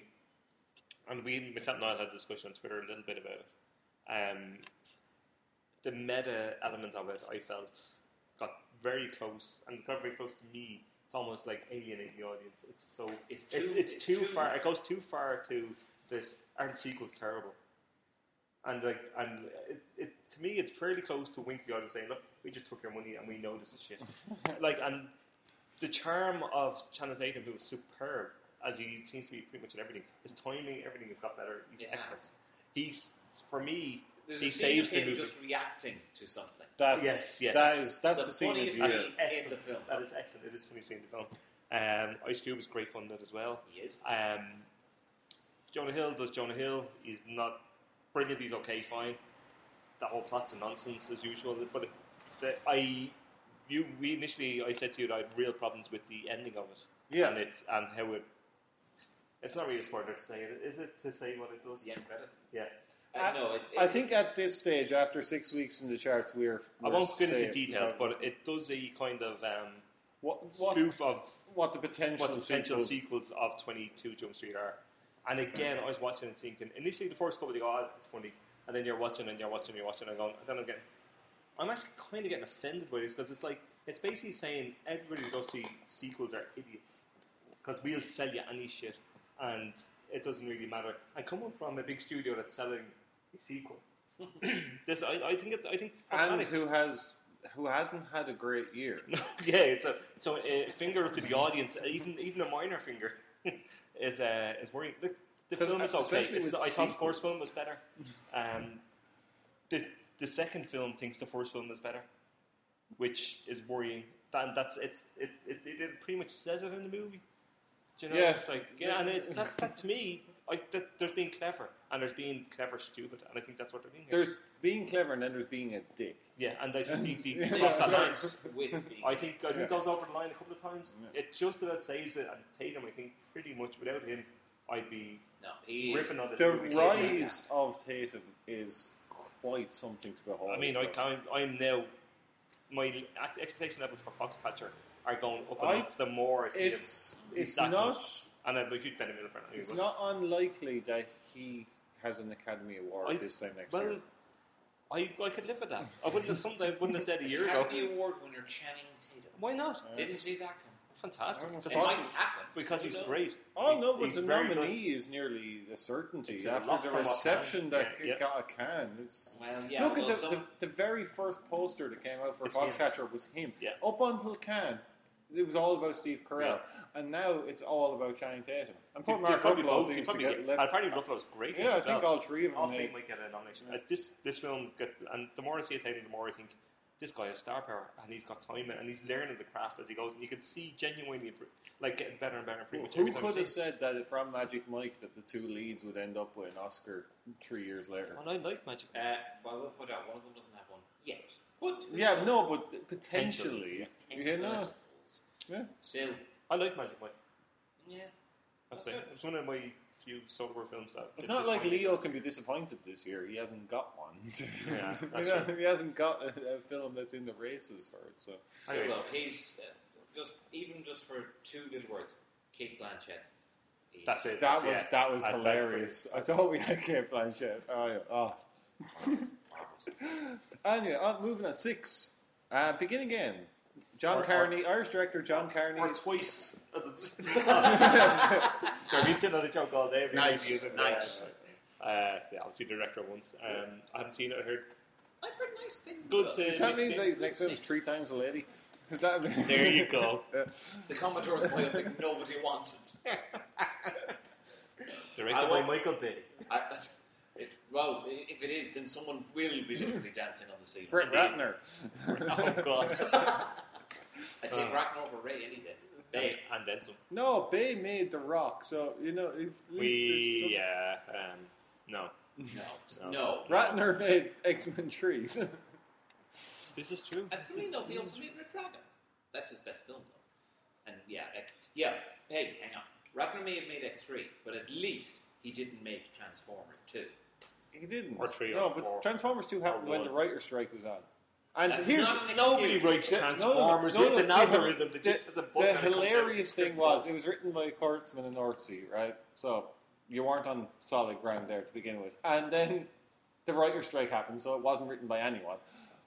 and we, myself and I had a discussion on Twitter a little bit about it. Um, the meta element of it, I felt, got very close, and got very close to me. It's almost like alienating the audience. It's so It's it's, too- it's, it's too too far. much. It goes too far to this. Are the sequels terrible? And like, and it, it to me, it's fairly close to winking the audience saying, "Look, we just took your money and we know this is shit." Like, and the charm of Channing Tatum, who was superb, as he seems to be pretty much in everything. His timing, everything has got better. He's Yeah. excellent. He's for me. There's he a scene of saves the him movie. just reacting to something. That's, Yes, yes. That is, that's The the, scene of funniest the That's scene year. in excellent. the film. That is excellent. It is funny seeing the film. Um, Ice Cube is great fun in it as well. He is. Um, Jonah Hill does Jonah Hill. He's not brilliant. He's okay, fine. The whole plot's a nonsense as usual. But it, the, I, you, we initially, I said to you that I had real problems with the ending of it. Yeah. and it's and how it. It's not really a spoiler to say it, is it? To say what it does? The end credits. Yeah. Uh, no, it's, I it- think at this stage, after six weeks in the charts, we're. I we're won't get into safe. details, but it does a kind of um, what, what, spoof of what the potential, what the potential sequels- sequels of twenty-two Jump Street are. And again, I was watching and thinking, initially the first couple, you go, oh, it's funny. And then you're watching and you're watching and you're watching and going, and then I'm getting, I'm actually kind of getting offended by this because it's like, it's basically saying everybody who goes see sequels are idiots. Because we'll sell you any shit and it doesn't really matter. And coming from a big studio that's selling a sequel, this, I, I think it, I think it's and problematic. who has who hasn't had a great year. Yeah, it's a so a finger up to the audience, even even a minor finger, is uh, is worrying. Look, the 'Cause film is okay. especially It's with the, I thought the sequels. first film was better. Um, the the second film thinks the first film is better, which is worrying. That that's it's it it, it, it pretty much says it in the movie. Do you know? Yeah. It's like yeah, and it, that, that to me, I, that, there's being clever and there's being clever stupid, and I think that's what they're being. Here. There's being clever and then there's being a dick. Yeah, and I think the, the, Yeah. the This cross that line. starts with being. I think I think Yeah. goes over the line a couple of times. Yeah. It just about saves it, and Tatum, I think, pretty much without him, I'd be no, he is. ripping on this The movie. rise of Tatum is quite something to behold. I mean, I though. can't, I'm now my ex- expectation levels for Foxcatcher are going up and I- up. The more I see him, It's He's it's that not good. and I'm a huge Ben Miller fan. anyway, it's but- not unlikely that he has an Academy Award I- this time next well, year. I I could live with that. I wouldn't have something I wouldn't have said a year ago. Academy Award winner Channing Tatum. Why not? Yeah. Didn't see that coming. Fantastic. Almost It Because, might Awesome. happen. because he's Who knows? great. Oh He- no, but he's the very good. nominee is nearly a certainty It's a lock after the from what reception Cannes. that Yeah, yeah. got a can. It's, Well, yeah. Look well, at the, some, the the very first poster that came out for It's him. Foxcatcher was him. Yeah. Up until Cannes, it was all about Steve Carell, Yeah. and now it's all about Channing Tatum. And poor They- Mark they probably Ruffalo both- seems they to probably get get- left. and apparently Ruffalo's great. in Yeah, it I as think well. all three of them. All may- three might get a nomination. Uh, this this film get, and the more I see it, Tatum, the more I think this guy has star power, and he's got time, and he's learning the craft as he goes, and you can see genuinely impro- like getting better and better pretty much Who every time. could you have see him. said that from Magic Mike that the two leads would end up with an Oscar three years later? And I like Magic. Uh, well, we'll put out one of them doesn't have one yet. But who Yeah, knows? no, but potentially, Potentially. you know, yeah. Still, I like Magic Mike. yeah. I'd That's say good. it's one of my few sober films that. It's that not like disappointed. Leo can be disappointed this year. He hasn't got one. Yeah, You that's know, true. he hasn't got a, a film that's in the races for it. So So Anyway. look, he's uh, just even just for two little words, Kate Blanchett. He's- That's it. that that's, was yeah. that was That- that's hilarious. I brilliant. thought we had Kate Blanchett. Oh, yeah. Oh. Marvelous. Anyway, uh, moving on six. Uh, begin again. John Or- Carney, Irish director John Carney. Or twice. As it's so I've been sitting on the joke all day. Nice, Using, nice. Uh, uh, yeah, obviously the director once. Um, I haven't seen it. I heard. I've heard nice things. Good about to- it. Does that mean that his next film is Three Times a Lady? Is that There you go. Yeah. The Commodore's biopic nobody wanted. Directed I by want- Michael Bay. I, it, well, i- if it is, then someone will be literally dancing on the ceiling. Brett Ratner. Oh God. I take Uh. Ratner over Ray any day. Bay. And then some. No, Bay made The Rock, so you know. At least We there's yeah. Um, no. No, just No. no. some... Ratner made X Men Trees. This is true. And funny enough, he also made Red Dragon. That's his best film, though. And yeah, X. Yeah. Hey, hang on. Ratner may have made X three, but at least he didn't make Transformers two. He didn't. Or three or no, four. but Transformers two happened Or when one. the writer's strike was on. And That's here's not an Nobody excuse. writes The- no, no, Transformers. no, no, it's an the- algorithm that the, just has a book the and it comes out hilarious with thing script was form. it was written by Kurtzman and Northsea, right? So you weren't on solid ground there to begin with. And then the writer's strike happened, so it wasn't written by anyone.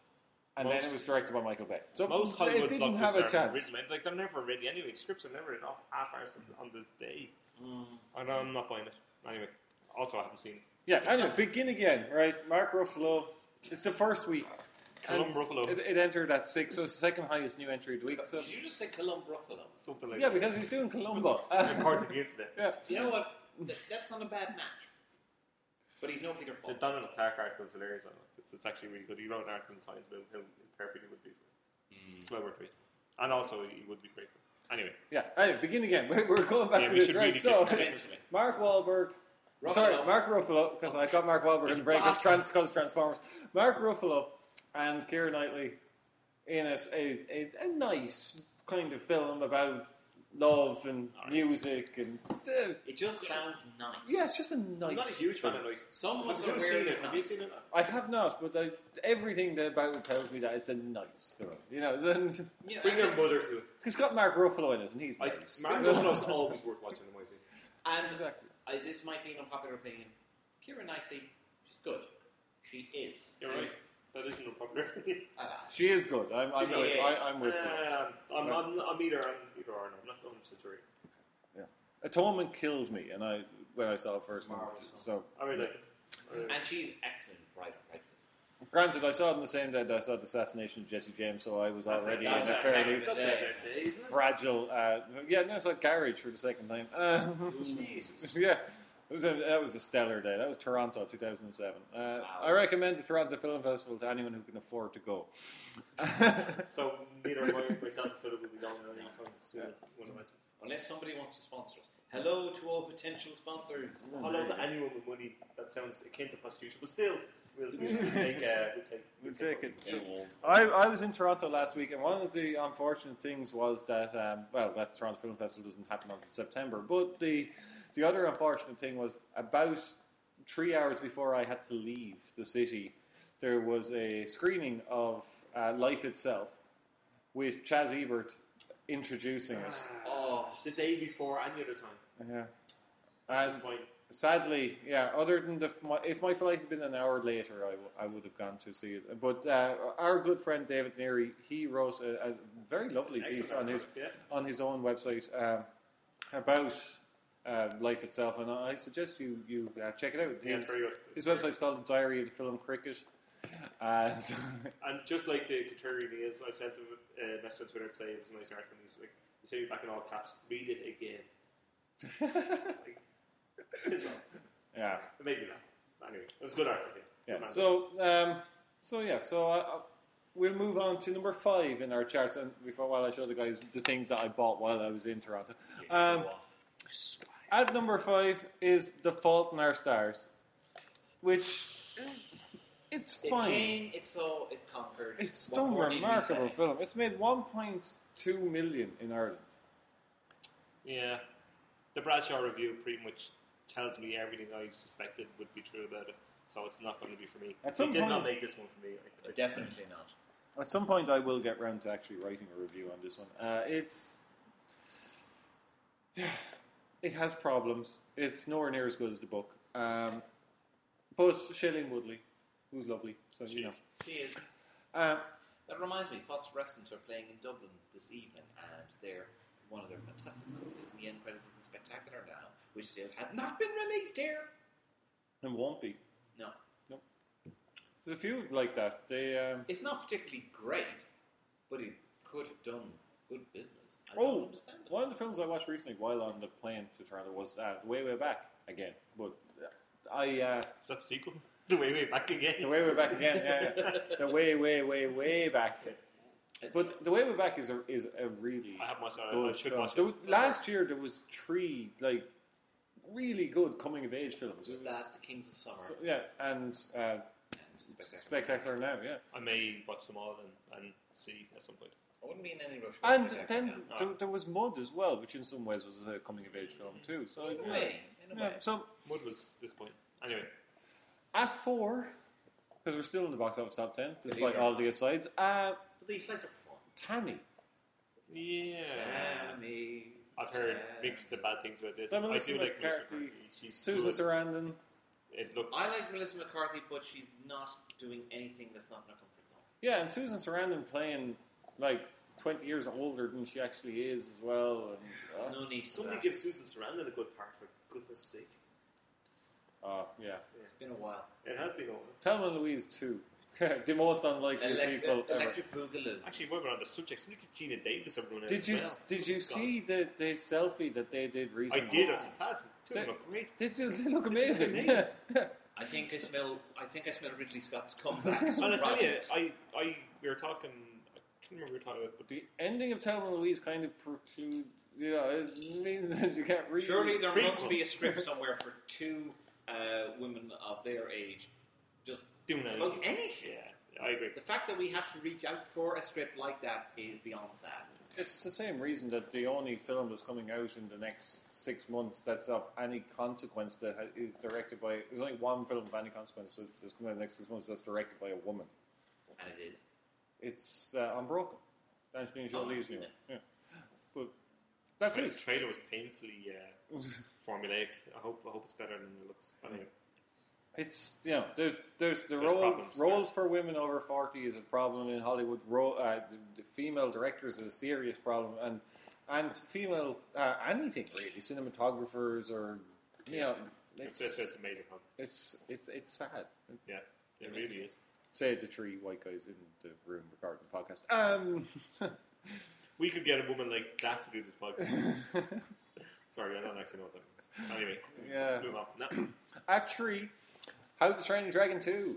And then Most- it was directed by Michael Bay. So Most it Hollywood didn't blockbusters have a are chance. written, like they're never ready anyway. Scripts are never enough half hours on the day, Mm. and I'm not buying it anyway. Also, I haven't seen Yeah, anyway, begin again, right? Mark Ruffalo. It's the first week. Colum And Ruffalo, It, it entered at six, so it's the second highest new entry of the week. So Did you just say Colum Ruffalo? something like yeah, that. because he's doing Columbo. And Cards of Gear today. yeah. You know what? Th- that's not a bad match. But he's no Peter The Falk. Donald Clark article is hilarious. On it. It's, it's actually really good. He wrote an article in the Times about how perfect he would be for it. Mm. It's well worth reading. And also, he would be great for it. Anyway, Yeah, anyway, begin again. We're we're going back yeah, to we this, should right? really So, get Eventually. Mark Wahlberg. Ruffalo. Sorry, Mark Ruffalo, because I got Mark Wahlberg He's in the break. It's bastard. trans because Transformers. Mark Ruffalo and Keira Knightley in a, a, a, a nice kind of film about love and Alright. music and uh, It just sounds nice. yeah, it's just a nice. I'm not a huge fan of noise. Some of Have us you are ever seen weird it? and Have you nice. seen it? I have not, but I, everything that about it tells me that it's a nice film. You know, it's, Yeah, Bring and- your mother to it. it's got Mark Ruffalo in it, and he's I, nice. Mark Ruffalo's always worth watching in my opinion. And Exactly. I, this might be an unpopular opinion. Keira Knightley, she's good. She is. You're right. That isn't a popular opinion. Ah, She is good. I'm, I'm, She with, is. I, I'm with her. Um, I'm, I'm, I'm either I'm either or. I'm not going to jury. Atonement killed me, and I when I saw it first. and Marvelous So, I really like it. I really like and she's excellent in Pride and Prejudice. granted, I saw it on the same day that I saw the assassination of Jesse James, so I was That's already it. in a That's fairly it. That's Yeah. a day, isn't it? fragile. Uh, yeah, no, it's like Garage for the second time. Uh, Jesus. yeah, it was a, that was a stellar day. That was Toronto, two thousand seven. Uh, Wow. I recommend the Toronto Film Festival to anyone who can afford to go. So neither my, myself or Philip will be going there anytime soon. Yeah. When I'm at it. Unless somebody wants to sponsor us. Hello to all potential sponsors. Hello to anyone with money. That sounds akin to prostitution, but still, we'll, we'll, we'll take. Uh, we'll take. We'll take it. Too old. I, I was in Toronto last week, and one of the unfortunate things was that, um, well, that Toronto Film Festival doesn't happen until September. But the the other unfortunate thing was about three hours before I had to leave the city, there was a screening of uh, Life Itself with Chaz Ebert introducing it. Oh, The day before any other time. Yeah. That's And disappointing. sadly, yeah, other than the, my, if my flight had been an hour later, I, w- I would have gone to see it. But uh, our good friend David Neary, he wrote a, a very lovely piece Excellent on his article, yeah. on his own website um, about uh, life itself, and I suggest you you uh, check it out. Yeah, His, it's very good. his website's called the Diary of the Film Cricket, Uh, so, And just like the Couturier is, I sent him a message on Twitter to say it was a nice article. He's like, he said it back in all caps, read it again. It's like, it's all. yeah. It made me laugh. Anyway, it was a good article. Yeah. Good man. So, um, so yeah. So uh, uh, we'll move on to number five in our charts. And before, while I show the guys the things that I bought while I was in Toronto, Yeah, um, go off. at number five is The Fault in Our Stars, which it's It fine. came, it saw, it conquered. It's What still a more need we remarkable say? film. It's made one point two million in Ireland. Yeah. The Bradshaw review pretty much tells me everything I suspected would be true about it. So it's not going to be for me. At It some did point- not make this one for me. I, I just- Definitely not. At some point, I will get round to actually writing a review on this one. Uh, it's it has problems. It's nowhere near as good as the book. Um, but Shailene Woodley, who's lovely, so She you know. is. She is. Uh, That reminds me, Foster Restaurants are playing in Dublin this evening, and they're one of their fantastic songs is in the end credits of the Spectacular now, which still has not been released here. and won't be. No, There's a few like that. They um, it's not particularly great, but it could have done good business. I Oh, don't understand it. one of the films I watched recently while on the plane to Toronto was uh, The Way Way Back again. But I uh, Is that the sequel? The Way Way Back Again? The Way Way Back again. Yeah, yeah. The Way Way Way Way Back. But The Way Way Back is a is a really I have watched it. I- good I should film. watch There it. was- last year there was three like really good coming of age films. Was It was- that The Kings of Summer? so- yeah, and uh, and Spectacular. Spectacular Now. Yeah, I may watch them all and, and see at some point. I wouldn't be in any rush for and Spectacular then now. there, there was Mud as well, which in some ways was a coming of age film too. So In a yeah. way, in a Yeah, way. so Mud was disappointing. Anyway, at four, because we're still in the box office top ten, despite Believe it. all the asides. Uh, But these sites are fun. Tammy. yeah. Tammy, I've heard Tammy. mixed to bad things about this. Then I Melissa do like Melissa McCarthy, McCarthy. She's Susan good. Sarandon. It looks. I like Melissa McCarthy, but she's not doing anything that's not in her comfort zone. Yeah, and Susan Sarandon playing like twenty years older than she actually is as well. And, There's no need for Somebody that. give Susan Sarandon a good part, for goodness sake. uh, yeah. It's been a while. It has been over. Thelma and Louise two. The most unlikely Elec- sequel ever. Electric Boogaloo. Actually, while we're on the subject, somebody give Gina Davis a run out Did as you well. did you God. see the, the selfie that they did I recently? did. I was fantastic. Two of They- them look great. Did you? They look They look amazing. amazing. I think I smell. I think I smell Ridley Scott's comeback. And I tell you, project. I, I, we were talking. I can't remember what we were talking about, but The ending of Thelma and Louise kind of preclude. You know, it means that you can't really. Surely there Prequel. must be a script somewhere for two uh, women of their age. Just doing about anything. anything. Yeah, I agree. The fact that we have to reach out for a script like that is beyond sad. It's the same reason that the only film that's coming out in the next six months that's of any consequence that ha- is directed by. There's only one film of any consequence that- that's coming out in the next six months that's directed by a woman. And it is. It's uh, Unbroken. Angelina Oh, Jolie's new. yeah. Yeah, but that's the it. trailer was painfully uh, formulaic. I hope, I hope it's better than it looks. Anyway, It's you know there, there's the There's roles problems, roles there's- for women over forty is a problem in Hollywood. Ro, uh, the, the female directors is a serious problem, and and female uh, anything really, cinematographers or you know it's, it's it's, it's a major problem. it's it's, it's sad. Yeah, it really is. Say the three white guys in the room recording the podcast. Um, We could get a woman like that to do this podcast. Sorry, I don't actually know what that means. Anyway, Yeah. let's move on. No. Act three, How to Train Your Dragon two.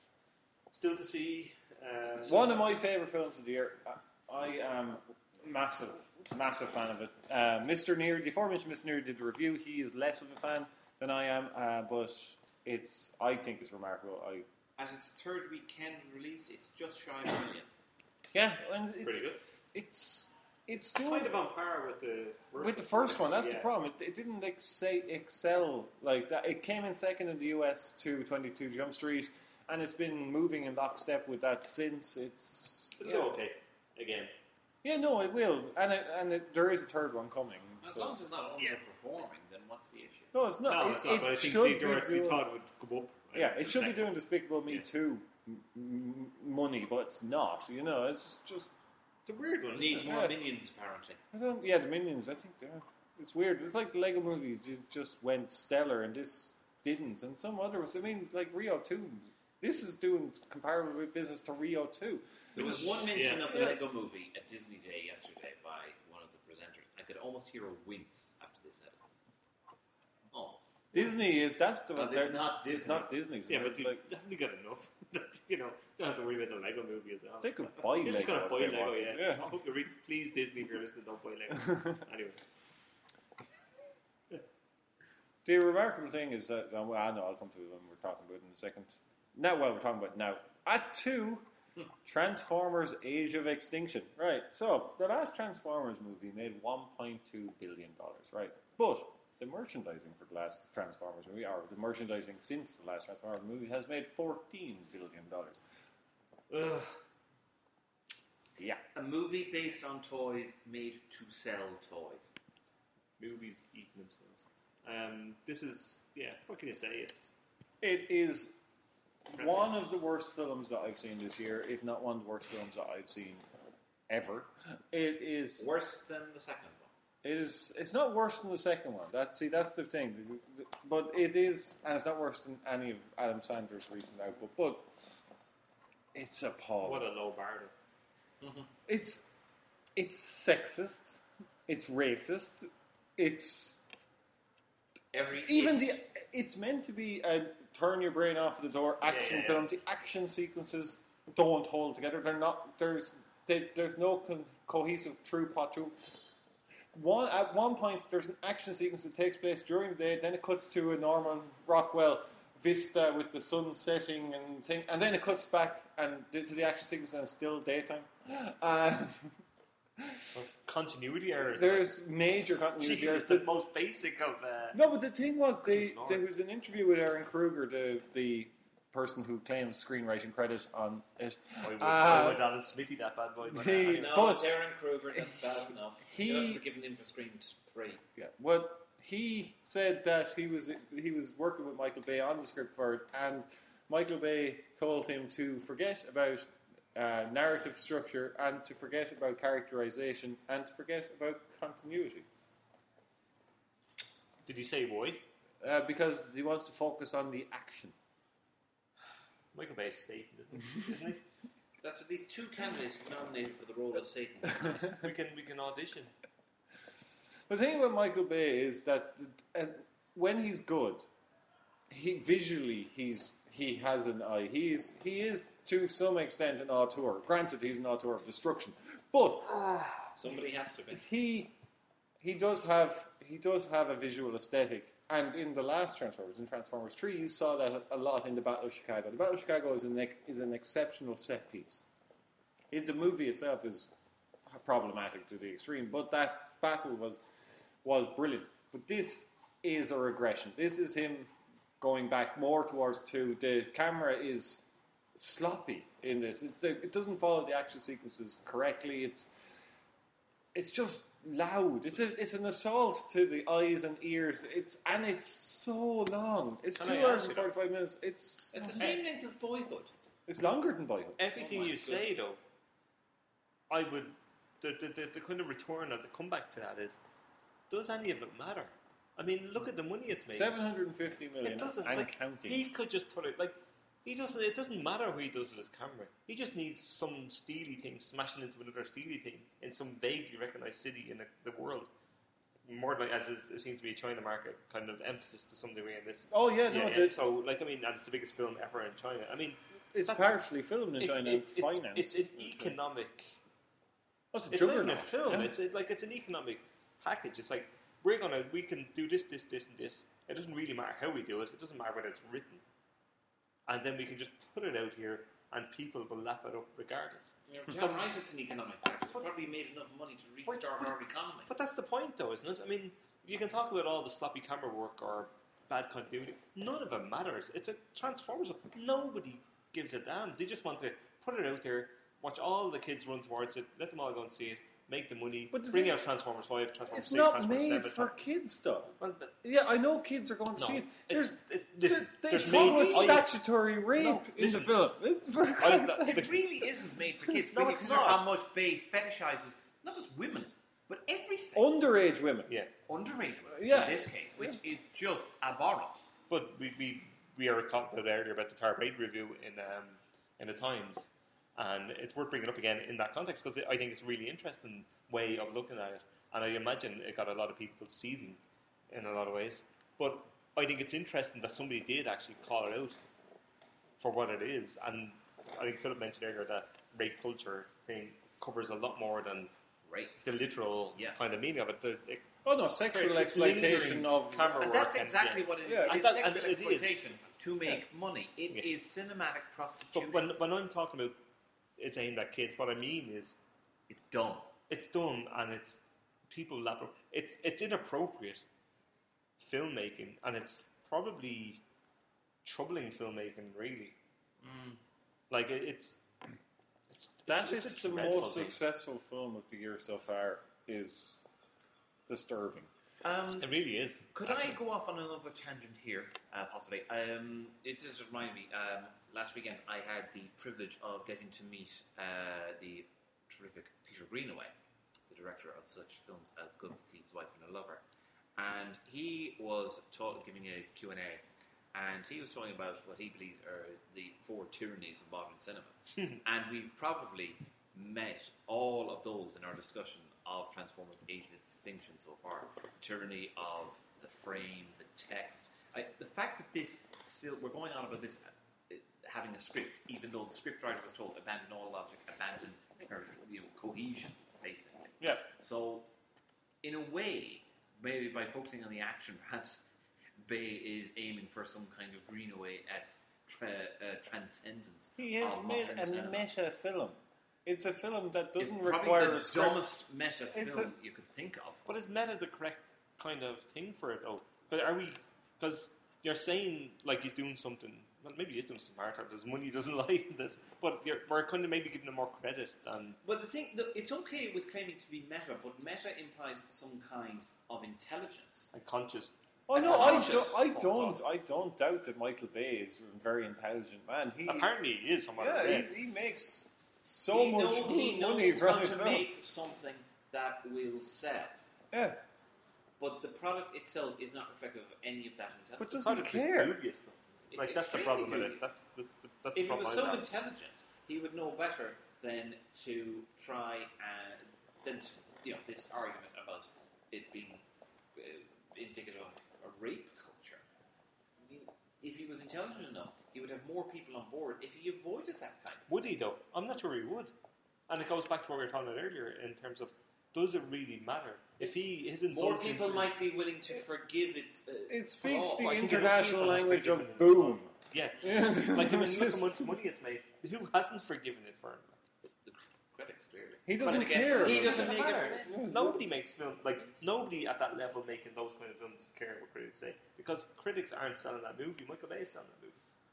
Still to see. Uh, One of my favourite films of the year. I- I am massive, massive fan of it. Uh, Mister Near, the aforementioned Mister Near did the review. He is less of a fan than I am, uh, but it's I think it's remarkable. I At its third weekend release, it's just shy of a million. yeah, and it's pretty good. it's it's doing Kind of on par with the first with the first one. That's yeah. the problem. It, it didn't excel, excel like that. It came in second in the U S to twenty-two Jump Street, and it's been moving in lockstep with that since. It's It'll yeah. go okay. Again. Yeah, no, it will, and it, and it, there is a third one coming. As so- long as it's not Yeah. underperforming, then what's the issue? No, it's not. No, it, it's not. it But I think should they, be they, were- they doing- thought it would go up. uh, Yeah, it should be second. doing Despicable Me Yeah. two m- m- money, but it's not. You know, it's just It's a weird one. It Isn't needs it? more Yeah. minions, apparently. I don't. Yeah, the Minions. I think they're. It's weird. It's like the Lego Movie ju- just went stellar, and this didn't, and some others. I mean, like Rio two This is doing comparable business to Rio two. There was one mention Yeah. of the Yes. Lego movie at Disney Day yesterday by one of the presenters. I could almost hear a wince after they said it. Oh. Disney is that's the Because they're- it's not It's Disney. not Disney's. Yeah, right? but they like, definitely got enough. that, you know, don't have to worry about the Lego movie as well. they could buy You're just Lego. gonna if buy they Lego, wanted. yeah. I hope you read, please Disney, if you're listening, don't buy Lego. Anyway, The remarkable thing is that well, I know I'll come to it when we're talking about it in a second. Now, well, we're talking about it now. At two, Transformers: Age of Extinction. Right. So the last Transformers movie made one point two billion dollars. Right. But the merchandising for the last Transformers movie, or the merchandising since the last Transformers movie, has made fourteen billion dollars. Ugh. Yeah. A movie based on toys made to sell toys. Movies eating themselves. Um, this is, yeah, what can you say? It's It is Impressive. one of the worst films that I've seen this year, if not one of the worst films that I've seen ever. It is Worse than the second one. It is. It's not worse than the second one. That's see. That's the thing. But it is, and it's not worse than any of Adam Sandler's recent output. But it's appalling. what a low bar. though. It's it's sexist. It's racist. It's Every even it- the. It's meant to be a turn your brain off the door action Yeah, yeah, yeah. film. The action sequences don't hold together. They're not. There's they, there's no co- cohesive true plot to. One at one point, there's an action sequence that takes place during the day. Then it cuts to a Norman Rockwell vista with the sun setting and thing, and then it cuts back and to the action sequence, and it's still daytime. Uh, Continuity errors. there's major like, continuity Jesus, errors. the The- most basic of. Uh, No, but the thing was, they, Good Lord. there was an interview with Aaron Kruger, the the person who claims screenwriting credit on it. I would, Uh, I would Alan Smithy that bad boy. But, uh, he- anyway. No, But- it's Aaron Kruger. That's bad enough. He- Should have forgiven him for Scream three. Yeah, what he said that he was he was working with Michael Bay on the script for it, and Michael Bay told him to forget about uh, narrative structure and to forget about characterization and to forget about continuity Did you say why? uh, because he wants to focus on the action. Michael Bay's Satan, isn't he? Isn't he? That's at least two candidates nominated for the role of Satan tonight. we can we can audition. The thing about Michael Bay is that uh, when he's good, he visually he's he has an eye. He's he is to some extent an auteur. Granted, he's an auteur of destruction, but Somebody has to be. he he does have he does have a visual aesthetic. And in the last Transformers, in Transformers three, you saw that a lot in the Battle of Chicago. The Battle of Chicago is an ex- is an exceptional set piece. It, the movie itself is problematic to the extreme, but that battle was was brilliant. But this is a regression. This is him going back more towards two. The camera is sloppy in this. It, it doesn't follow the action sequences correctly. It's it's just loud. It's a, it's an assault to the eyes and ears. It's and it's so long. It's Can two I hours ask and you forty five minutes. It's It's the same length as Boyhood. it's longer than Boyhood. Everything Oh my you say, goodness. though, I would. The, the, the, the kind of return or the comeback to that is, does any of it matter? I mean, look at the money it's made. Seven hundred and fifty million It doesn't and like counting. he could just put it like he doesn't. It doesn't matter what he does with his camera. He just needs some steely thing smashing into another steely thing in some vaguely recognized city in the, the world. More like as is, it seems to be a China market kind of emphasis to some degree in this. oh yeah, no, Yeah, yeah. the- So like I mean, and it's the biggest film ever in China. I mean, it's that's- partially filmed in it's, China it's, and it's, financed. it's an economic. That's a It's not even a juggernaut, film. yeah. It's it, like it's an economic package. It's like we're gonna we can do this, this, this, and this. It doesn't really matter how we do it. It doesn't matter whether it's written, and then we can just put it out here, and people will lap it up regardless. You're damn right it's an economic package. It's probably made enough money to But- restart but- our economy. But that's the point, though, isn't it? I mean, you can talk about all the sloppy camera work or bad continuity. None of it matters. It's a Transformers. Nobody gives a damn. They just want to put it out there, watch all the kids run towards it, let them all go and see it, make the money, But the bring thing- out Transformers five, Transformers It's six, not Transformers made seven. for kids, though. Well, but- Yeah, I know kids are going to no, see it. it's, There's, it, listen, they there's talk made- about I- statutory rape No, in listen. the film. It's for I- God's that- sake. It really isn't made for kids. No, when it's you consider not. how much Bay fetishizes not just women, but everything. Underage women. Yeah, Underage women, Yeah. in this case, which is just abhorrent. but we, we we were talking about earlier about the Tar Braid review in um, in the Times, and it's worth bringing up again in that context because I think it's a really interesting way of looking at it, and I imagine it got a lot of people seething in a lot of ways. But I think it's interesting that somebody did actually call it out for what it is, and I think Philip mentioned earlier that rape culture thing covers a lot more than Right. the literal Yeah. kind of meaning of it. The, it Oh no, sexual It's exploitation lingering of camera And work that's and- exactly yeah. what it is. Yeah. It And is that- sexual and it is. exploitation to make money. It Yeah. is cinematic prostitution. But when, when I'm talking about it's aimed at kids, what I mean is It's dumb. it's done and it's people lap it's it's inappropriate filmmaking, and it's probably troubling filmmaking, really. Mm. Like it, it's it's that it's, is it's a the dreadful most thing. successful film of the year so far. Is disturbing. Um, It really is. Could actually. I go off on another tangent here, uh, possibly? Um, it just reminded me, um, last weekend I had the privilege of getting to meet uh, the terrific Peter Greenaway, the director of such films as Good Thief's Wife and a Lover. And he was taught, giving a Q and A, and he was talking about what he believes are the four tyrannies of modern cinema. And we've probably met all of those in our discussion of Transformers Age of Extinction so far. The tyranny of the frame, the text. I, the fact that this still, we're going on about this uh, having a script, even though the scriptwriter was told abandon all logic, abandon you know, cohesion, basically. Yeah. So, in a way, maybe by focusing on the action, perhaps Bay is aiming for some kind of Greenaway-esque tra- uh, transcendence. He has of made modern a cinema. meta film. It's a film that It's doesn't probably require the a script. dumbest meta It's film a- you could think of. But is meta the correct kind of thing for it, though? But are we? Because you're saying like he's doing something. Well, maybe he's doing smarter. There's money doesn't lie in this, but you're, we're kind of maybe giving him more credit than. But the thing, the, it's okay with claiming to be meta, but meta implies some kind of intelligence. a conscious. Oh no, I, do, Conscious I thought. don't. I don't doubt that Michael Bay is a very intelligent man. He Apparently, he is from what I yeah, read. he, he makes so he much know, he money knows from how his to film. make something that will sell. Yeah, But the product itself is not reflective of any of that intelligence. but The does he product is care? dubious, though. It's Like that's the extremely problem with it. dubious. That's that's the, that's If the he was problem. so I have. intelligent, he would know better than to try and than to, you know, this argument about it being uh, indicative of a rape culture. I mean, if he was intelligent enough, he would have more people on board if he avoided that kind of. Would he though? I'm not sure he would. And it goes back to what we were talking about earlier in terms of does it really matter if he his More indulgence people is- might be willing to forgive it. Uh, It speaks for the all. I think enough international people have language forgiven of it boom. also. Yeah, Yeah. like I mean, look Just- how much money it's made. Who hasn't forgiven it for him? The critics, clearly. He But doesn't again, care. He about doesn't it. make it matter. for them. Nobody makes film like nobody at that level making those kind of films care what critics say because critics aren't selling that movie. Michael Bay is selling that movie.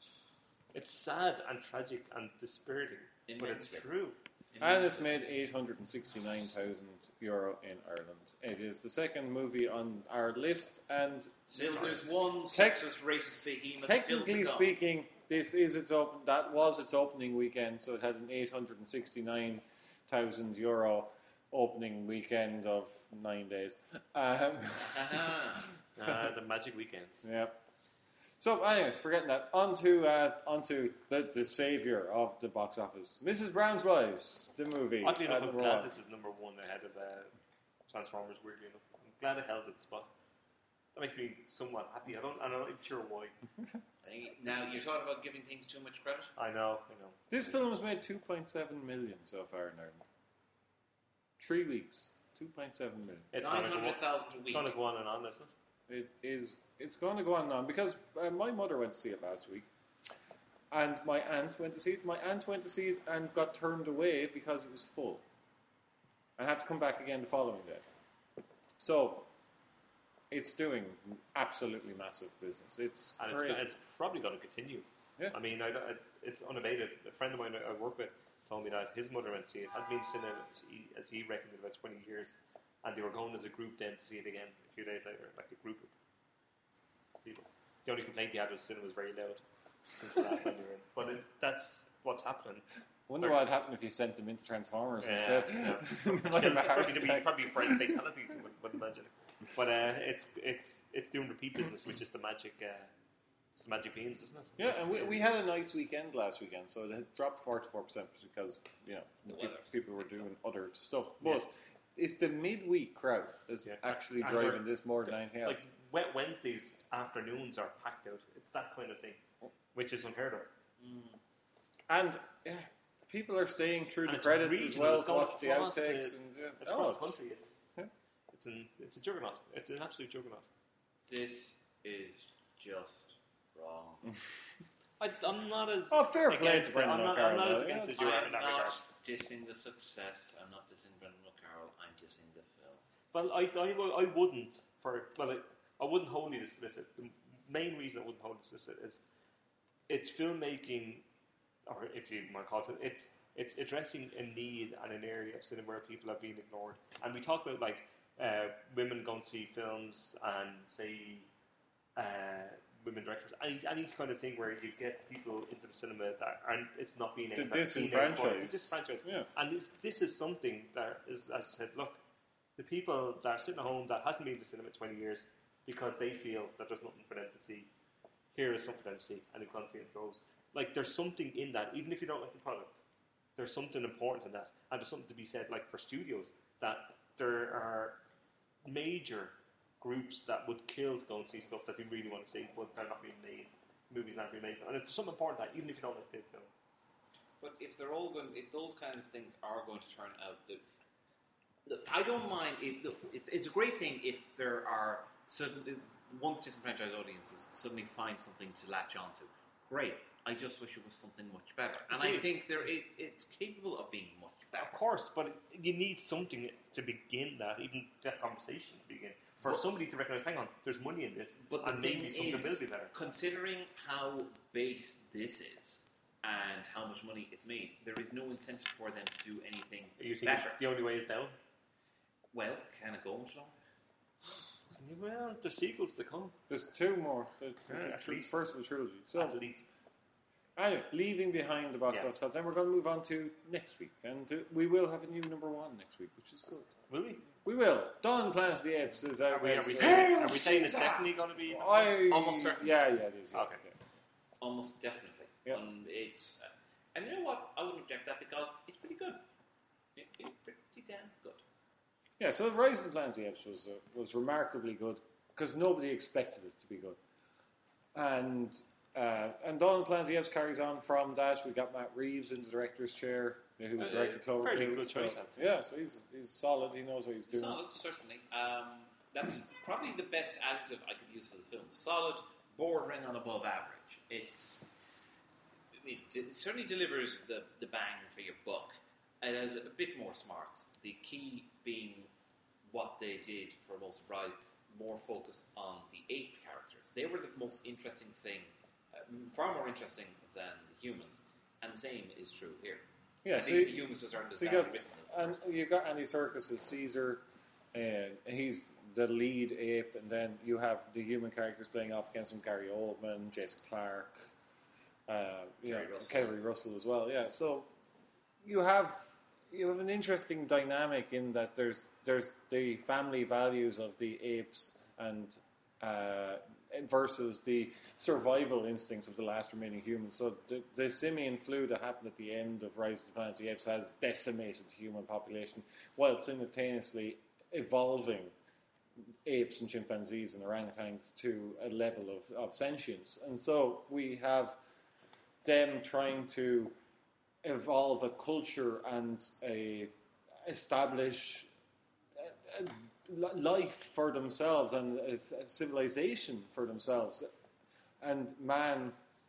It's sad and tragic and dispiriting, but it's Immensely. true. And it's made eight hundred sixty-nine thousand euro in Ireland. It is the second movie on our list, and Still, there's one Tec- sexist, racist behemoth still technically to come. speaking, this is its open. That was its opening weekend, so it had an eight hundred sixty-nine thousand euro opening weekend of nine days. Um, Aha. Uh, the magic weekends. yeah. So, anyways, forgetting that, onto uh, onto the, the savior of the box office, Missus Brown's Boys, the movie. Oddly enough, at I'm Raw. glad this is number one ahead of uh, Transformers. Weirdly enough, I'm glad it held its spot. That makes me somewhat happy. I don't. I'm not even sure why. Now, you're talking about giving things too much credit? I know. I know. This film has made two point seven million so far in Ireland. Three weeks, two point seven million. It's gonna go on. nine hundred thousand a It's week. gonna go on and on, isn't it? It is. It's going to go on and on because uh, my mother went to see it last week, and my aunt went to see it. My aunt went to see it and got turned away because it was full. I had to come back again the following day. So, it's doing absolutely massive business. It's And it's, crazy. go- it's probably going to continue. Yeah. I mean, I, I, it's unabated. A friend of mine I work with told me that his mother went to see it. Had been seen it, he- as he reckoned, in about twenty years. And they were going as a group then to see it again a few days later, like a group of people. The only complaint he had was the cinema was very loud since the last time we were in. But it, that's what's happening. Wonder what would happen if you sent them into Transformers Yeah, instead. yeah. Like a heart probably, there'd be, attack. probably friend fatalities, I would, would imagine. But uh, it's it's it's doing repeat business, which is the magic uh, It's the Magic Beans, isn't it? Yeah, and we, we had a nice weekend last weekend, so it had dropped forty-four percent because, you know, The people, weather's people were picked doing up. other stuff. But Yeah. it's the midweek crowd that's Yeah. actually And driving they're- this more than anything else. Like Wed- Wednesdays afternoons are packed out. It's that kind of thing, which is unheard of. And yeah, people are staying through And the it's credits as regional, well it's to going watch the across the- outtakes. and, yeah. It's Oh, across the it's- country. It's Yeah. it's an it's a juggernaut. It's an absolute juggernaut. This is just wrong. I, I'm not as Oh, fair play to against it. Brendan I'm not, I'm not as O'Carroll, against yeah. as you are I'm in that not regard. dissing the success. I'm not dissing Brendan O'Carroll. I'm dissing the film. Well, I, I, wo- I wouldn't for well, I, I wouldn't wholly dismiss it. The main reason I wouldn't wholly dismiss it is it's filmmaking, or if you want to call it, it's it's addressing a need and an area of cinema where people have been ignored. And we talk about like uh, women going to see films and say uh, women directors, any, any kind of thing where you get people into the cinema that aren't, it's not being The aimed at teenage disenfranchised. boys. The disenfranchised. Yeah. And if this is something that is, as I said, look, the people that are sitting at home that hasn't been to the cinema in twenty years because they feel that there's nothing for them to see, here is something for them to see, and they've gone to see it in droves. Like, there's something in that, even if you don't like the product, there's something important in that, and there's something to be said, like, for studios, that there are major groups that would kill to go and see stuff that they really want to see, but they're not being made. Movies aren't being made. And it's something important that, even if you don't like the film. But if they're all going, if those kind of things are going to turn out, look, look I don't mind. If, look, it's, it's a great thing if there are suddenly once disenfranchised audiences suddenly find something to latch onto. Great. I just wish it was something much better, and I Agreed. think there it, it's capable of being much better. Of course, but you need something to begin that, even that conversation to begin. For But- somebody to recognise, hang on, there's money in this, But the and thing maybe something is, will be better. considering how base this is and how much money it's made, there is no incentive for them to do anything You think better. the only way is down? Well, can it go much longer? Well, the sequels to come, There's two more. There's, there's Yeah, a at tr- least. first of a trilogy. So, at least. anyway, leaving behind the box Yeah. office stuff, then we're going to move on to next week. And uh, we will have a new number one next week, which is good. Will we? We will. Dawn Planet of the Apes is out. Are we, are next we week. saying, are we saying it's definitely going to be? I, Almost certainly. Yeah, yeah, it is. Yeah. Okay. Yeah. Almost definitely. Yeah. And it's uh, and you know what? I wouldn't object that because it's pretty good. It, it's pretty damn good. Yeah, so Rise of the Planet of the Apes was, uh, was remarkably good because nobody expected it to be good. And uh, and Dawn of the Planet of the Apes carries on from that. We got Matt Reeves in the director's chair, who Uh, directed uh, fairly Cloverfield. good so- choice, I'd say. Yeah, so he's, he's solid. He knows what he's doing. Solid, certainly. Um, that's probably the best adjective I could use for the film. Solid, bordering on above average. It's it, it certainly delivers the, the bang for your buck. It has a bit more smarts. The key being what they did for most of Rise, more focused on the ape characters. They were the most interesting thing, uh, far more interesting than the humans. And the same is true here. Yeah, At so least you- the humans just aren't as So you badly got, written as the and first one. you got Andy Serkis as Caesar, and he's the lead ape, and then you have the human characters playing off against him: Gary Oldman, Jason Clarke, uh, you Kerry know, Russell. Kerry Russell as well. Yeah, so you have you have an interesting dynamic in that there's there's the family values of the apes and uh, versus the survival instincts of the last remaining humans. So the, the simian flu that happened at the end of Rise of the Planet of the Apes has decimated the human population while simultaneously evolving apes and chimpanzees and orangutans to a level of, of sentience. And so we have them trying to evolve a culture and a, establish a, a life for themselves and a, a civilization for themselves. And man,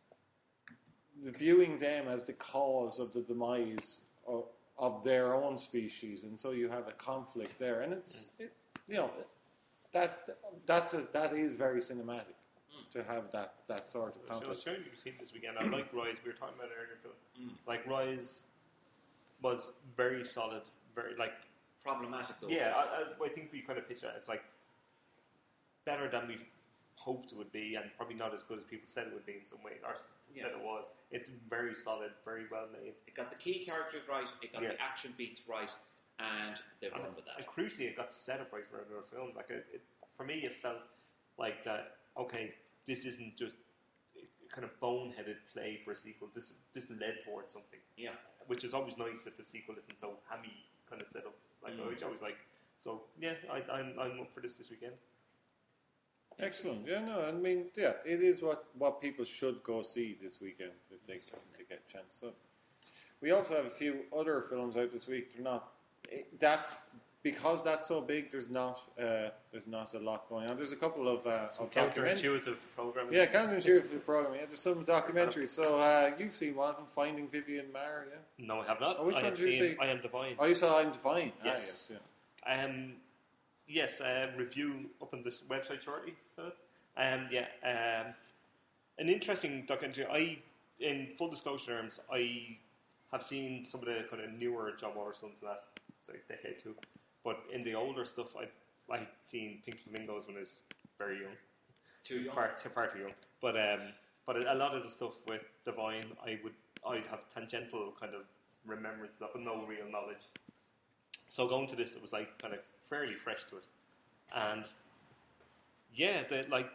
viewing them as the cause of the demise of, of their own species, and so you have a conflict there, and it's it, you know that that's a, that is very cinematic to have that, that sort of So conflict. it's certainly seen this weekend. I like Rise. We were talking about it earlier, Phil. Mm. Like Rise was very solid, very like Problematic though. yeah. I, I, I think we kind of pitched it as like better than we hoped it would be, and probably not as good as people said it would be in some way, or s- said Yeah. it was. It's very solid, very well made. It got the key characters right, it got Yeah. the action beats right, and they've And, run with that. and crucially, it got the setup right for another film. Like it, it, for me, it felt like that. Okay, this isn't just kind of boneheaded play for a sequel. This this led towards something, Yeah. which is always nice if the sequel isn't so hammy kind of set up, like Mm. which I always like. So yeah, I, I'm I'm up for this this weekend. Excellent. Yeah, no, I mean, yeah, it is what, what people should go see this weekend if they, if they get a chance. So, we also have a few other films out this week. They're not. It, that's because that's so big. There's not. Uh, there's not a lot going on. There's a couple of, uh, Some of document- counterintuitive programming. Yeah, counterintuitive programming. Yeah, there's some documentaries. So uh, you've seen one of them, Finding Vivian Maier. Yeah. No, I have not. Oh, which I one have did you seen see? I Am Divine. Oh, you saw I'm Divine. Yes. Ah, yes. Yeah. Um, yes, uh, review up on this website shortly. Philip. Um, yeah, um, an interesting documentary. I, in full disclosure terms, I have seen some of the kind of newer John Waters films the last sorry, decade too. But in the older stuff, I've I'd seen Pink Flamingos when I was very young, Too young. far, far too young. But um, but a lot of the stuff with Divine, I would I'd have tangential kind of remembrances of, but no real knowledge. So going to this, it was like kind of fairly fresh to it, and yeah, the, like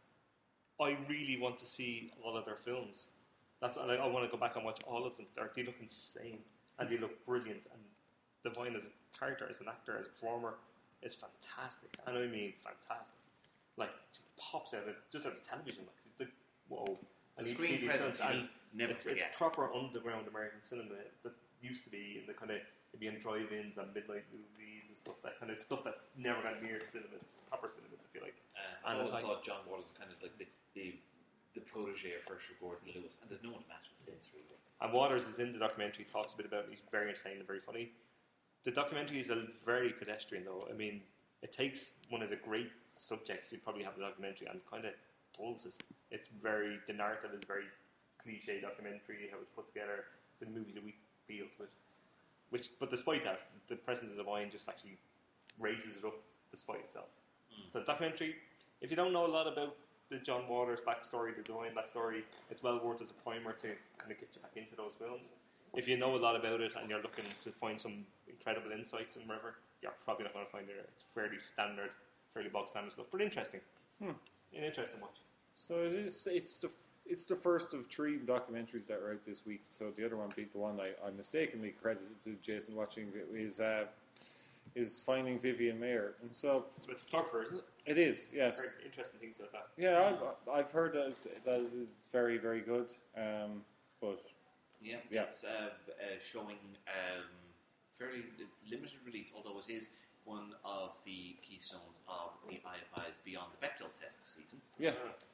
I really want to see all of their films. That's like, I want to go back and watch all of them. They're, they look insane and they look brilliant. And Divine as a character, as an actor, as a performer, is fantastic. And I mean fantastic. Like it pops out of just out of television. Like it's like whoa. And The you screen see these presence films, you and just never it's, forget. it's proper underground American cinema that used to be in the kind of it'd be in drive-ins and midnight movies and stuff. That kind of stuff that never got near cinema, proper cinemas, if you like. Uh, I And it's always like- thought John Waters was kind of like the the, the protege of Herschel Gordon Lewis, and there's no one to match him since really. And Waters is in the documentary, talks a bit about it. He's very entertaining and very funny. The documentary is a very pedestrian, though. I mean, it takes one of the great subjects you'd probably have in a documentary and kind of dulls it. It's very, the narrative is very cliche documentary, how it's put together. It's a movie that we feel to it. Which, but despite that, the presence of the Divine just actually raises it up despite itself. Mm. So, documentary, if you don't know a lot about the John Waters backstory, the Divine backstory, it's well worth as a primer to kind of get you back into those films. If you know a lot about it and you're looking to find some incredible insights and whatever, you're probably not going to find it. It's fairly standard, fairly bog standard stuff, but interesting. Hmm. An interesting watch. So it is. It's the it's the first of three documentaries that are out this week. So the other one beat the one I, I mistakenly credited to Jason watching is uh, is Finding Vivian Maier, and so It's about the photographer, isn't it? it is. Yes. Heard interesting things about that. Yeah, I've I've heard that it's, that it's very very good. Um, but Yeah, Yeah. it's uh, uh, showing um, fairly li- limited release, although it is one of the keystones of the I F I's Beyond the Bechdel test season. yeah,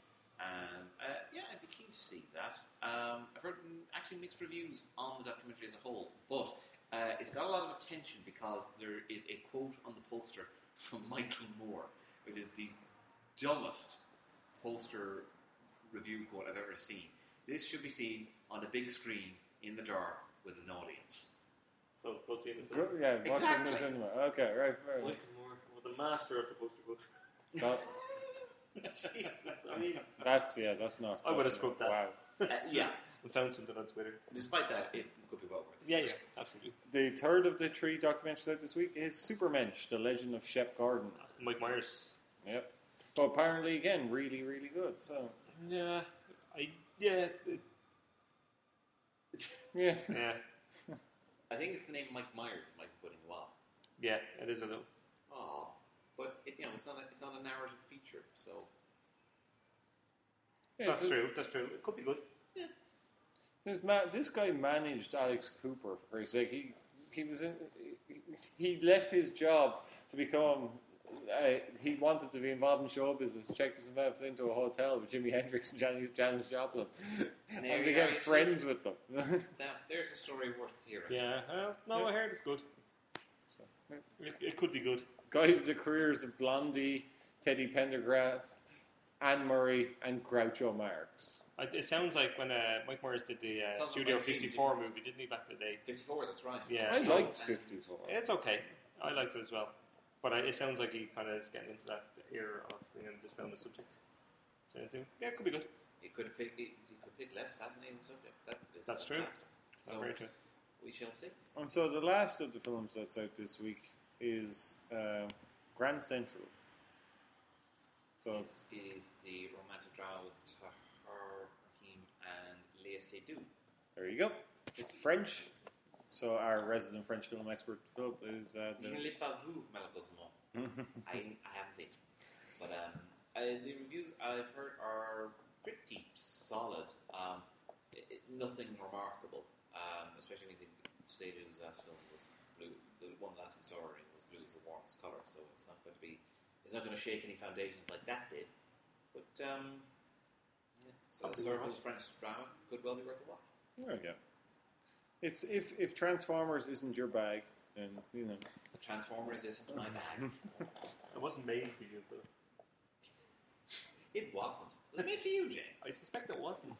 And uh, yeah, I'd be keen to see that. Um, I've heard mm, actually mixed reviews on the documentary as a whole, but uh, it's got a lot of attention because there is a quote on the poster from Michael Moore. It is the dumbest poster review quote I've ever seen. This should be seen on a big screen in the dark with an audience. So go see it. Go- yeah. Watch it in the Exactly. cinema. Okay, right. Fair enough. Michael Moore, well, the master of the poster books. That, Jesus, I mean, that's yeah. That's not. I would've scrubbed that. Wow. Uh, yeah, we found something on Twitter. despite that, it could be well worth it. Yeah, yeah, absolutely. The third of the three documentaries out this week is Supermensch: The Legend of Shep Gordon. That's Mike Myers. Yep. But apparently, again, really, really good. So Yeah, I yeah it- yeah. yeah I think it's the name Mike Myers that might be putting you off. yeah. It is a little. Oh, but it, you know, it's not a, it's not a narrative feature, so Yeah, That's so true. That's true. It could be good. This, ma- this guy managed Alex Cooper for his sake. He he was in. He left his job to become. Uh, he wanted to be involved in show business. Checked himself into a hotel with Jimi Hendrix and Janis, Janis Joplin, and There you became go, you see. friends with them. that, there's a story worth hearing. Yeah. Well, no, I heard it's good. It, it could be good. Guided the careers of Blondie, Teddy Pendergrass, Anne Murray, and Groucho Marx. I, it sounds like when uh, Mike Myers did the uh, Sounds like Studio nineteen, fifty-four didn't movie, didn't he, back in the day? fifty-four, that's right. Yeah. I so- liked fifty-four. It's okay. I liked it as well. But I, it sounds like he kind of is getting into that era of you know, this film as subject. So, I think, yeah, it could be good. It could pick, it, it could pick less fascinating subject. That is That's true. fantastic. That's So very true. we shall see. And so the last of the films that's out this week is uh, Grand Central. So This is the romantic drama with Tahar Rahim Yes, they do. There you go. It's French. So our resident French film expert, Philip, is... Uh, Je ne l'ai pas vu, malheureusement. I, I haven't seen it. But um, uh, the reviews I've heard are pretty solid. Um, it, it, nothing remarkable. Um, especially when you think Seydoux' last film was blue. The one last he saw in was blue is the warmest colour, so it's not going to be... It's not going to shake any foundations like that did. But, um... Yeah. So the Circle's French drama could well be worth a watch. There we go. It's, if, if Transformers isn't your bag, then, you know... Transformers isn't my bag. It wasn't made for you, but It wasn't. It was made for you, Jay. I suspect it wasn't.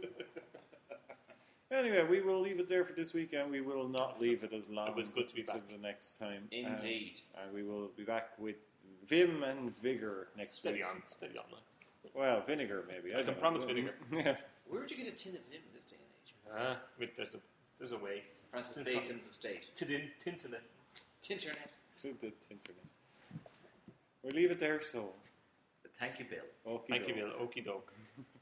Anyway, we will leave it there for this week, and we will not leave it as long. It was good to be back. Until the next time. Indeed. Uh, and we will be back with Vim and Vigor next Steady week. on, steady on. Man. Well, vinegar, maybe. I, I don't can know. promise vinegar. Yeah. Where would you get a tin of him in this day and age? Ah, wait, there's a there's a way. Francis Bacon's estate. Tin Tinternet. Tinternet. To the internet. We'll leave it there, so. Thank you, Bill. Okie Thank you, doke. Bill. Okie doke.